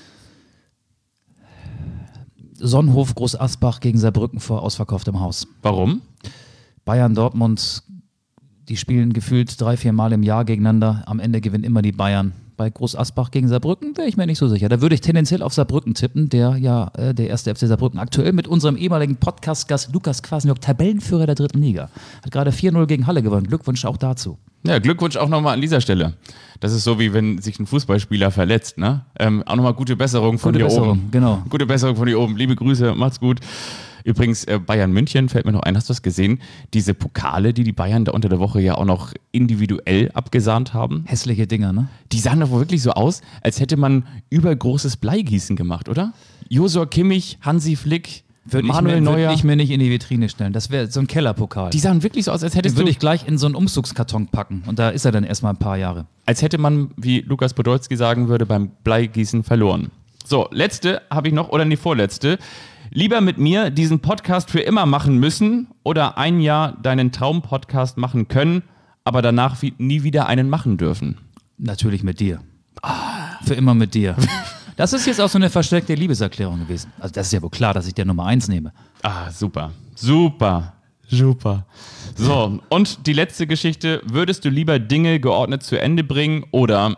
Sonnenhof Groß Asbach gegen Saarbrücken vor ausverkauftem Haus. Warum? Bayern, Dortmund, die spielen gefühlt 3-4 Mal im Jahr gegeneinander. Am Ende gewinnen immer die Bayern. bei Groß Asbach gegen Saarbrücken wäre ich mir nicht so sicher. Da würde ich tendenziell auf Saarbrücken tippen, der ja der erste FC Saarbrücken aktuell mit unserem ehemaligen Podcast-Gast Lukas Kwasniok, Tabellenführer der 3. Liga. Hat gerade 4-0 gegen Halle gewonnen. Glückwunsch auch dazu. Ja, Glückwunsch auch nochmal an dieser Stelle. Das ist so, wie wenn sich ein Fußballspieler verletzt, ne? Auch nochmal gute Besserung von hier oben. Genau. Gute Besserung von hier oben. Liebe Grüße, macht's gut. Übrigens, Bayern München fällt mir noch ein, hast du das gesehen? Diese Pokale, die Bayern da unter der Woche ja auch noch individuell abgesahnt haben. Hässliche Dinger, ne? Die sahen doch wirklich so aus, als hätte man übergroßes Bleigießen gemacht, oder? Josua Kimmich, Hansi Flick, Manuel Neuer. Würde ich mir nicht in die Vitrine stellen. Das wäre so ein Kellerpokal. Die sahen wirklich so aus, als hättest Den würde ich gleich in so einen Umzugskarton packen. Und da ist er dann erstmal ein paar Jahre. als hätte man, wie Lukas Podolski sagen würde, beim Bleigießen verloren. So, letzte habe ich noch, oder die vorletzte. Lieber mit mir diesen Podcast für immer machen müssen oder ein Jahr deinen Traumpodcast machen können, aber danach nie wieder einen machen dürfen. Natürlich mit dir. Für immer mit dir. Das ist jetzt auch so eine versteckte Liebeserklärung gewesen. Also das ist ja wohl klar, dass ich der Nummer 1 nehme. Ah, super. Super. Super. So, und die letzte Geschichte. Würdest du lieber Dinge geordnet zu Ende bringen oder...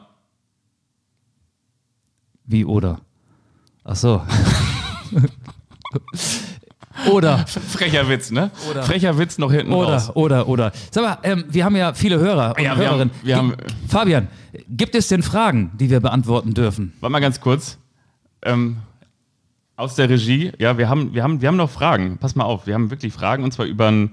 Wie oder? Ach so. Oder. Frecher Witz, ne? Oder. Frecher Witz noch hinten raus. Oder. Sag mal, wir haben ja viele Hörer und Ja, Hörerinnen. wir haben- Fabian, gibt es denn Fragen, die wir beantworten dürfen? Warte mal ganz kurz. Aus der Regie, ja, wir haben noch Fragen. Pass mal auf, wir haben wirklich Fragen und zwar über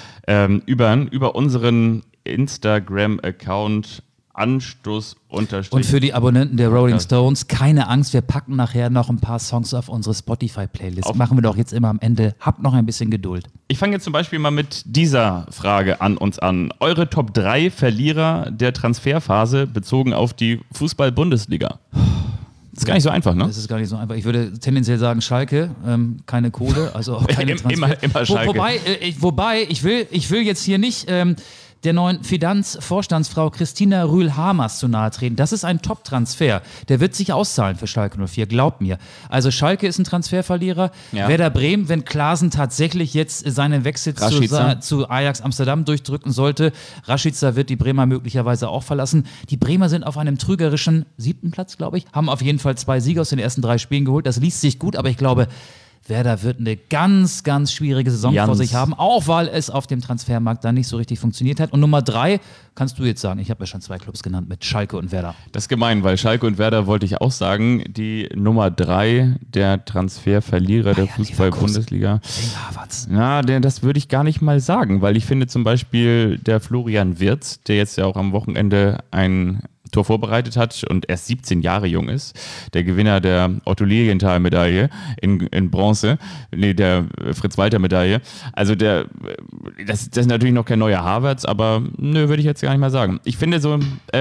unseren Instagram-Account Anstoß Und für die Abonnenten der Rolling Stones, keine Angst, wir packen nachher noch ein paar Songs auf unsere Spotify-Playlist. Machen wir doch jetzt immer am Ende. Habt noch ein bisschen Geduld. Ich fange jetzt zum Beispiel mal mit dieser Frage an uns an. Eure Top 3 Verlierer der Transferphase bezogen auf die Fußball-Bundesliga. Das ist gar nicht so einfach, ne? Das ist gar nicht so einfach. Ich würde tendenziell sagen Schalke, keine Kohle, also auch keine Transfer. Immer Schalke. Wobei ich will jetzt hier nicht der neuen Finanzvorstandsfrau Christina Rühl-Hamers zu nahe treten. Das ist ein Top-Transfer. Der wird sich auszahlen für Schalke 04, glaubt mir. Also Schalke ist ein Transferverlierer. Ja. Werder Bremen, wenn Klaasen tatsächlich jetzt seinen Wechsel zu Ajax Amsterdam durchdrücken sollte, Rashica wird die Bremer möglicherweise auch verlassen. Die Bremer sind auf einem trügerischen 7. Platz, glaube ich, haben auf jeden Fall 2 Siege aus den ersten 3 Spielen geholt. Das liest sich gut, aber ich glaube, Werder wird eine ganz, ganz schwierige Saison vor sich haben, auch weil es auf dem Transfermarkt dann nicht so richtig funktioniert hat. Und Nummer 3 kannst du jetzt sagen, ich habe ja schon 2 Clubs genannt mit Schalke und Werder. Das ist gemein, weil Schalke und Werder wollte ich auch sagen, die Nummer 3 der Transferverlierer der Fußball-Bundesliga. Ja, das würde ich gar nicht mal sagen, weil ich finde zum Beispiel der Florian Wirtz, der jetzt ja auch am Wochenende ein Tor vorbereitet hat und erst 17 Jahre jung ist, der Gewinner der Otto-Lilienthal-Medaille in Bronze, der Fritz-Walter-Medaille. Also das ist natürlich noch kein neuer Havertz, aber nö, würde ich jetzt gar nicht mal sagen. Ich finde so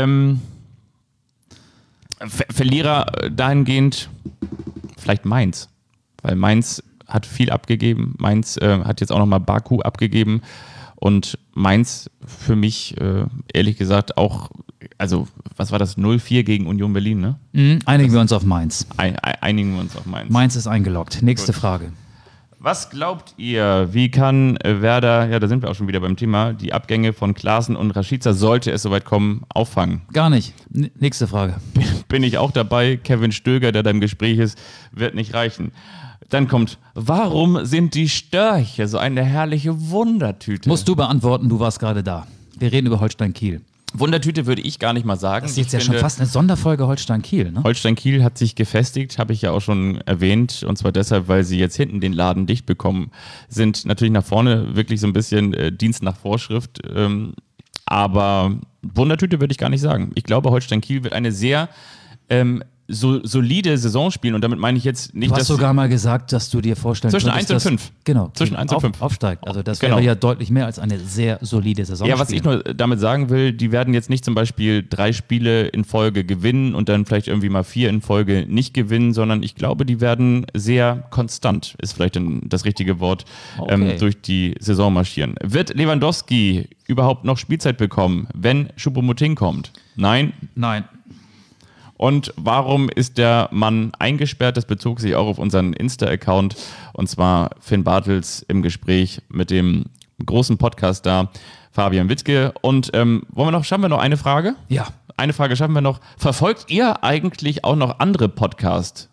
Verlierer dahingehend vielleicht Mainz, weil Mainz hat viel abgegeben. Mainz hat jetzt auch nochmal Baku abgegeben und Mainz für mich ehrlich gesagt auch, also was war das, 0-4 gegen Union Berlin, ne? Einigen wir uns auf Mainz. Einigen wir uns auf Mainz. Mainz ist eingeloggt. Nächste Frage. Was glaubt ihr, wie kann Werder, ja da sind wir auch schon wieder beim Thema, die Abgänge von Klaasen und Rashica, sollte es soweit kommen, auffangen? Gar nicht. Nächste Frage. Bin ich auch dabei, Kevin Stöger, der da im Gespräch ist, wird nicht reichen. Dann kommt, warum sind die Störche so eine herrliche Wundertüte? Musst du beantworten, du warst gerade da. Wir reden über Holstein-Kiel. Wundertüte würde ich gar nicht mal sagen. Das ist jetzt ja schon fast eine Sonderfolge Holstein-Kiel, ne? Holstein-Kiel hat sich gefestigt, habe ich ja auch schon erwähnt. Und zwar deshalb, weil sie jetzt hinten den Laden dicht bekommen, sind natürlich nach vorne wirklich so ein bisschen Dienst nach Vorschrift. Aber Wundertüte würde ich gar nicht sagen. Ich glaube, Holstein-Kiel wird eine sehr solide Saison spielen und damit meine ich jetzt nicht, du hast dass sogar mal gesagt, dass du dir vorstellen zwischen könntest, 1 und 5. Genau, Zwischen 1 und 5. aufsteigt. Also das Genau. wäre ja deutlich mehr als eine sehr solide Saison. Ja, was ich nur damit sagen will, die werden jetzt nicht zum Beispiel 3 Spiele in Folge gewinnen und dann vielleicht irgendwie mal 4 in Folge nicht gewinnen, sondern ich glaube, die werden sehr konstant, ist vielleicht das richtige Wort, durch die Saison marschieren. Wird Lewandowski überhaupt noch Spielzeit bekommen, wenn Choupo-Moting kommt? Nein. Und warum ist der Mann eingesperrt? Das bezog sich auch auf unseren Insta-Account. Und zwar Finn Bartels im Gespräch mit dem großen Podcast da. Fabian Wittke. Und schaffen wir noch eine Frage? Ja. Eine Frage schaffen wir noch. Verfolgt ihr eigentlich auch noch andere Podcasts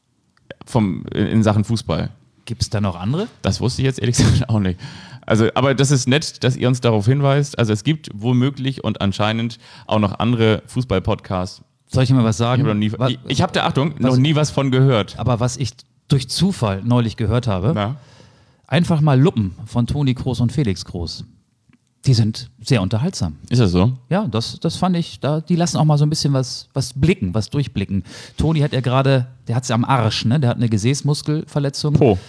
in Sachen Fußball? Gibt es da noch andere? Das wusste ich jetzt ehrlich gesagt auch nicht. Also, aber das ist nett, dass ihr uns darauf hinweist. Also es gibt womöglich und anscheinend auch noch andere Fußball-Podcasts. Soll ich mal was sagen? Ich habe da, Achtung, noch nie was von gehört. Aber was ich durch Zufall neulich gehört habe, Na? einfach mal Luppen von Toni Kroos und Felix Kroos. Die sind sehr unterhaltsam. Ist das so? Ja, das fand ich, die lassen auch mal so ein bisschen was blicken, was durchblicken. Toni hat ja gerade, der hat es am Arsch, ne? Der hat eine Gesäßmuskelverletzung.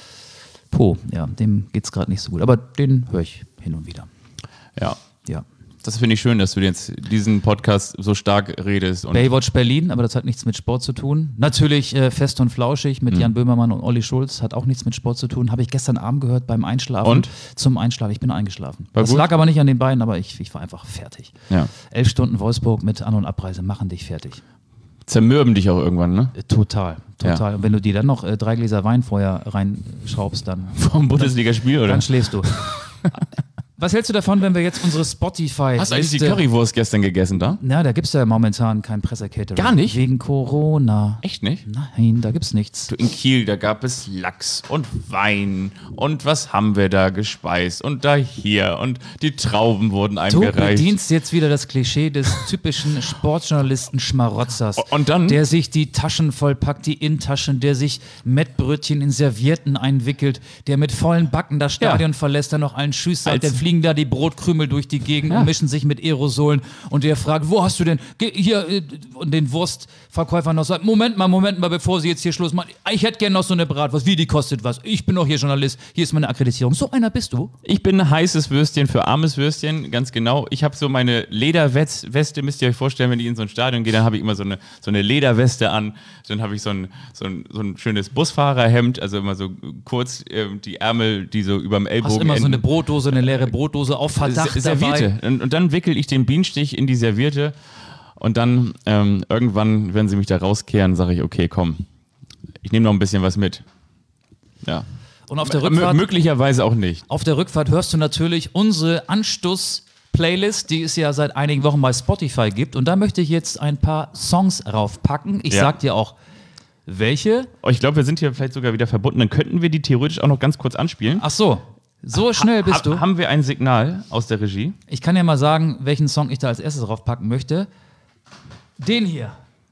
Po, ja, dem geht's gerade nicht so gut. Aber den höre ich hin und wieder. Ja. Ja. Das finde ich schön, dass du jetzt diesen Podcast so stark redest. Und Baywatch Berlin, aber das hat nichts mit Sport zu tun. Natürlich Fest und Flauschig mit Jan Böhmermann und Olli Schulz, hat auch nichts mit Sport zu tun. Habe ich gestern Abend gehört beim Einschlafen. Und? Zum Einschlafen. Ich bin eingeschlafen. War Das gut? lag aber nicht an den Beinen, aber ich war einfach fertig. Ja. 11 Stunden Wolfsburg mit An- und Abreise machen dich fertig. Zermürben dich auch irgendwann, ne? Total. Ja. Und wenn du dir dann noch 3 Gläser Wein vorher reinschraubst, dann Vom Bundesligaspiel, oder? dann schläfst du. Was hältst du davon, wenn wir jetzt unsere Spotify... Hast du eigentlich die Currywurst gestern gegessen da? Ja, da gibt es ja momentan kein Presse-Catering. Gar nicht? Wegen Corona. Echt nicht? Nein, da gibt's nichts. In Kiel, da gab es Lachs und Wein und was haben wir da gespeist und da hier und die Trauben wurden Du eingereicht. bedienst jetzt wieder das Klischee des typischen Sportjournalisten-Schmarotzers, Und dann? der sich die Taschen vollpackt, die Innentaschen, der sich Mettbrötchen in Servietten einwickelt, der mit vollen Backen das Stadion verlässt, dann noch allen Tschüss sagt, dann fliegen da die Brotkrümel durch die Gegend und mischen sich mit Aerosolen und der fragt, wo hast du denn, hier, und den Wurstverkäufer noch sagt, Moment mal, bevor Sie jetzt hier Schluss machen, ich hätte gerne noch so eine Bratwurst, wie die kostet was, ich bin doch hier Journalist, hier ist meine Akkreditierung, so einer bist du. Ich bin ein heißes Würstchen für armes Würstchen, ganz genau. Ich habe so meine Lederweste, müsst ihr euch vorstellen, wenn ich in so ein Stadion gehe, dann habe ich immer so eine Lederweste an, dann habe ich so ein schönes Busfahrerhemd, also immer so kurz die Ärmel, die so überm Ellbogen Hast immer so enden. eine Brotdose, eine leere Brotdose auf Verdacht Serviette. dabei. Und dann wickel ich den Bienenstich in die Serviette und dann irgendwann, wenn sie mich da rauskehren, sage ich, okay, komm, ich nehme noch ein bisschen was mit. Ja. Und auf der Rückfahrt, Möglicherweise auch nicht. auf der Rückfahrt hörst du natürlich unsere Anstoß-Playlist, die es ja seit einigen Wochen bei Spotify gibt. Und da möchte ich jetzt ein paar Songs raufpacken. Ich sag dir auch, welche. Oh, ich glaube, wir sind hier vielleicht sogar wieder verbunden. Dann könnten wir die theoretisch auch noch ganz kurz anspielen. Ach so schnell bist du. Haben wir ein Signal aus der Regie? Ich kann ja mal sagen, welchen Song ich da als erstes draufpacken möchte. Den hier.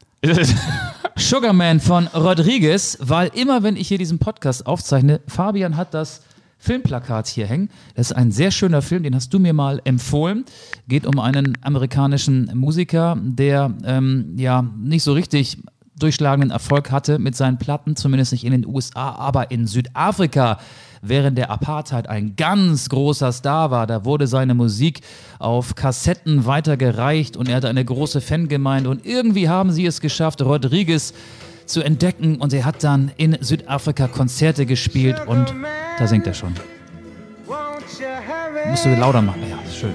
Sugarman von Rodriguez, weil immer, wenn ich hier diesen Podcast aufzeichne, Fabian hat das Filmplakat hier hängen. Das ist ein sehr schöner Film, den hast du mir mal empfohlen. Geht um einen amerikanischen Musiker, der nicht so richtig durchschlagenden Erfolg hatte mit seinen Platten, zumindest nicht in den USA, aber in Südafrika während der Apartheid ein ganz großer Star war. Da wurde seine Musik auf Kassetten weitergereicht und er hatte eine große Fangemeinde und irgendwie haben sie es geschafft, Rodriguez zu entdecken und er hat dann in Südafrika Konzerte gespielt und da singt er schon. Musst du lauter machen. Ja, ist schön.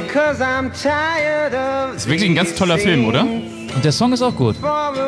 Ist wirklich ein ganz toller Film, oder? Und der Song ist auch gut.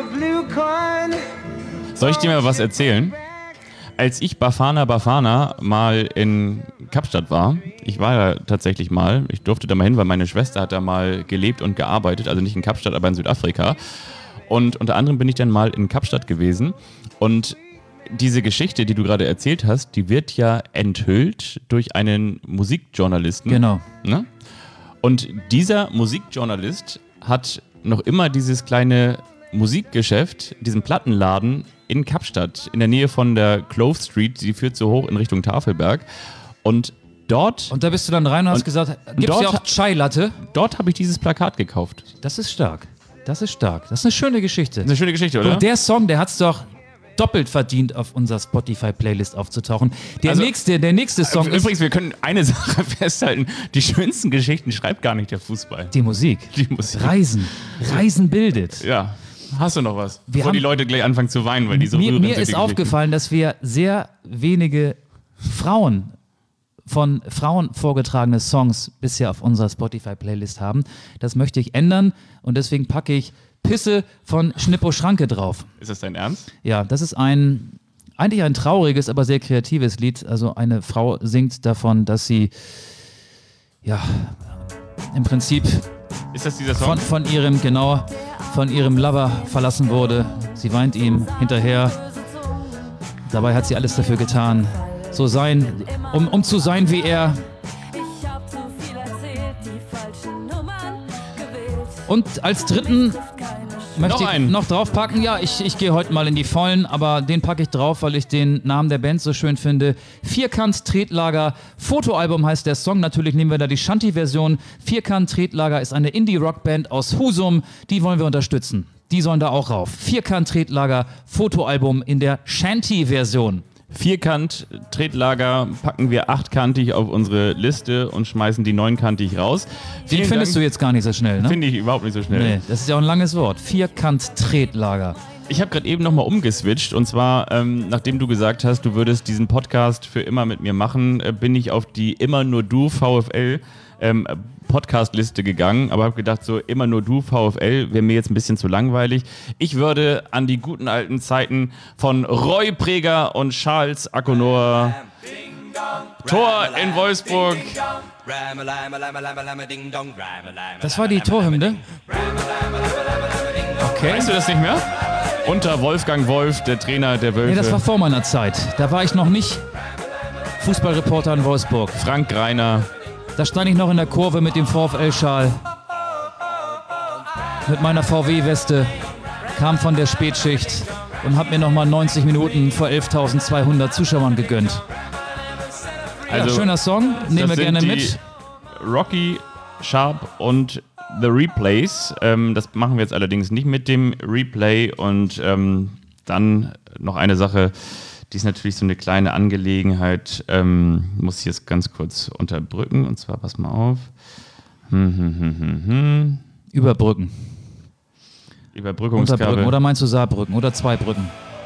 Soll ich dir mal was erzählen? Als ich Bafana mal in Kapstadt war, ich war da tatsächlich mal, ich durfte da mal hin, weil meine Schwester hat da mal gelebt und gearbeitet, also nicht in Kapstadt, aber in Südafrika. Und unter anderem bin ich dann mal in Kapstadt gewesen und diese Geschichte, die du gerade erzählt hast, die wird ja enthüllt durch einen Musikjournalisten. Genau. Ne? Und dieser Musikjournalist hat noch immer dieses kleine Musikgeschäft, diesen Plattenladen in Kapstadt, in der Nähe von der Clove Street, die führt so hoch in Richtung Tafelberg. Und dort... Und da bist du dann rein und hast gesagt, gibt's ja auch Chai-Latte? Dort habe ich dieses Plakat gekauft. Das ist stark. Das ist stark. Das ist eine schöne Geschichte. Das ist eine schöne Geschichte, oder? Und der Song, der hat's doch doppelt verdient, auf unserer Spotify-Playlist aufzutauchen. Der nächste Song ist... Übrigens, wir können eine Sache festhalten. Die schönsten Geschichten schreibt gar nicht der Fußball. Die Musik. Die Musik. Reisen bildet. Ja. Hast du noch was? Bevor haben- die Leute gleich anfangen zu weinen, weil die so rührend Mir sind, die ist Geschichten. aufgefallen, dass wir sehr wenige von Frauen vorgetragene Songs bisher auf unserer Spotify-Playlist haben. Das möchte ich ändern und deswegen packe ich Pisse von Schnippo Schranke drauf. Ist das dein Ernst? Ja, das ist eigentlich ein trauriges, aber sehr kreatives Lied. Also eine Frau singt davon, dass sie im Prinzip Ist das dieser Song? von ihrem Lover verlassen wurde. Sie weint ihm hinterher. Dabei hat sie alles dafür getan, um zu sein wie er. Und als dritten möchte ich noch draufpacken. Ja, ich gehe heute mal in die Vollen, aber den packe ich drauf, weil ich den Namen der Band so schön finde. Vierkant Tretlager, Fotoalbum heißt der Song. Natürlich nehmen wir da die Shanty-Version. Vierkant Tretlager ist eine Indie-Rock-Band aus Husum. Die wollen wir unterstützen. Die sollen da auch rauf. Vierkant Tretlager, Fotoalbum in der Shanty-Version. Vierkant Tretlager packen wir achtkantig auf unsere Liste und schmeißen die neunkantig raus. Den findest du jetzt gar nicht so schnell, ne? Finde ich überhaupt nicht so schnell. Nee, das ist ja auch ein langes Wort. Vierkant Tretlager. Ich habe gerade eben nochmal umgeswitcht und zwar, nachdem du gesagt hast, du würdest diesen Podcast für immer mit mir machen, bin ich auf die Immer nur du VfL Podcast-Liste gegangen, aber habe gedacht, so immer nur du VfL wäre mir jetzt ein bisschen zu langweilig. Ich würde an die guten alten Zeiten von Roy Preger und Charles Akonor Tor in Wolfsburg. Das war die Torhymne? Okay. Weißt du das nicht mehr? Unter Wolfgang Wolf, der Trainer der Wölfe. Nee, das war vor meiner Zeit. Da war ich noch nicht Fußballreporter in Wolfsburg. Frank Greiner. Da stand ich noch in der Kurve mit dem VfL-Schal. Mit meiner VW-Weste. Kam von der Spätschicht und hab mir nochmal 90 Minuten vor 11.200 Zuschauern gegönnt. Also, ja, schöner Song, nehmen wir gerne mit. Rocky, Sharp und The Replays. Das machen wir jetzt allerdings nicht mit dem Replay. Und dann noch eine Sache, die ist natürlich so eine kleine Angelegenheit, muss ich jetzt ganz kurz unterbrücken. Und zwar, pass mal auf. Überbrücken. Überbrückungskabel. Unterbrücken. Oder meinst du Saarbrücken? Oder zwei Brücken?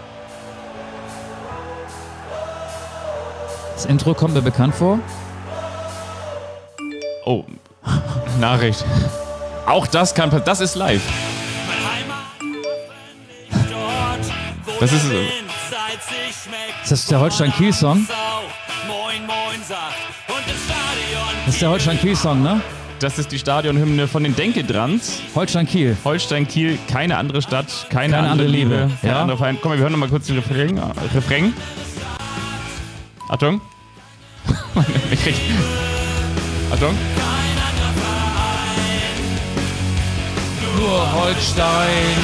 Das Intro kommt mir bekannt vor. Oh, Nachricht. Auch das kann passieren. Das ist live. Das ist der Holstein-Kiel-Song? Das ist der Holstein-Kiel-Song, ne? Das ist die Stadionhymne von den Denke-Drans. Holstein-Kiel. Holstein-Kiel, keine andere Stadt, keine andere Liebe. Ja. Andere Verein. Komm, wir hören noch mal kurz den Refrain. Achtung. Achtung. Nur Holstein.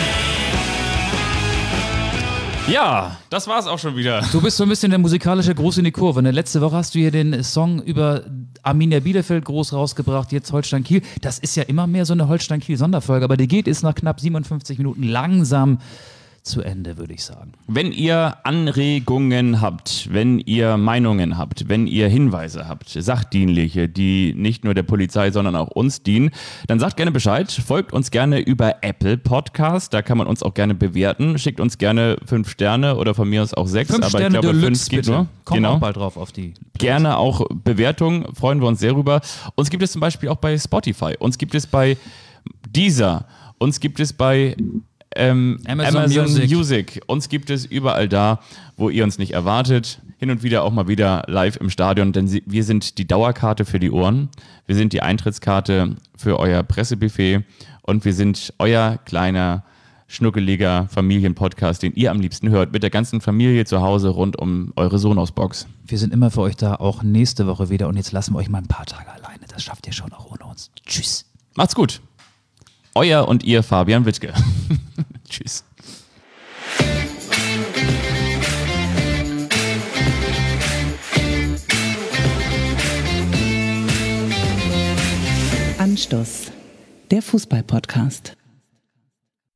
Ja, das war's auch schon wieder. Du bist so ein bisschen der musikalische Gruß in die Kurve. Ne? Letzte Woche hast du hier den Song über Arminia Bielefeld groß rausgebracht, jetzt Holstein-Kiel. Das ist ja immer mehr so eine Holstein-Kiel-Sonderfolge, aber die geht jetzt nach knapp 57 Minuten langsam zu Ende, würde ich sagen. Wenn ihr Anregungen habt, wenn ihr Meinungen habt, wenn ihr Hinweise habt, sachdienliche, die nicht nur der Polizei, sondern auch uns dienen, dann sagt gerne Bescheid, folgt uns gerne über Apple Podcast, da kann man uns auch gerne bewerten, schickt uns gerne 5 Sterne oder von mir aus auch 6, 5 aber Sterne ich glaube Deluxe, 5 geht bitte. nur. Kommen auch bald drauf auf die Playlist. Gerne auch Bewertungen, freuen wir uns sehr rüber. Uns gibt es zum Beispiel auch bei Spotify, uns gibt es bei Deezer, uns gibt es bei Amazon Music. Uns gibt es überall da, wo ihr uns nicht erwartet. Hin und wieder auch mal wieder live im Stadion, denn wir sind die Dauerkarte für die Ohren. Wir sind die Eintrittskarte für euer Pressebuffet und wir sind euer kleiner, schnuckeliger Familienpodcast, den ihr am liebsten hört, mit der ganzen Familie zu Hause rund um eure Sonos-Box. Wir sind immer für euch da, auch nächste Woche wieder und jetzt lassen wir euch mal ein paar Tage alleine. Das schafft ihr schon auch ohne uns. Tschüss. Macht's gut. Euer und ihr Fabian Wittke. Tschüss. Anstoß, der Fußball-Podcast.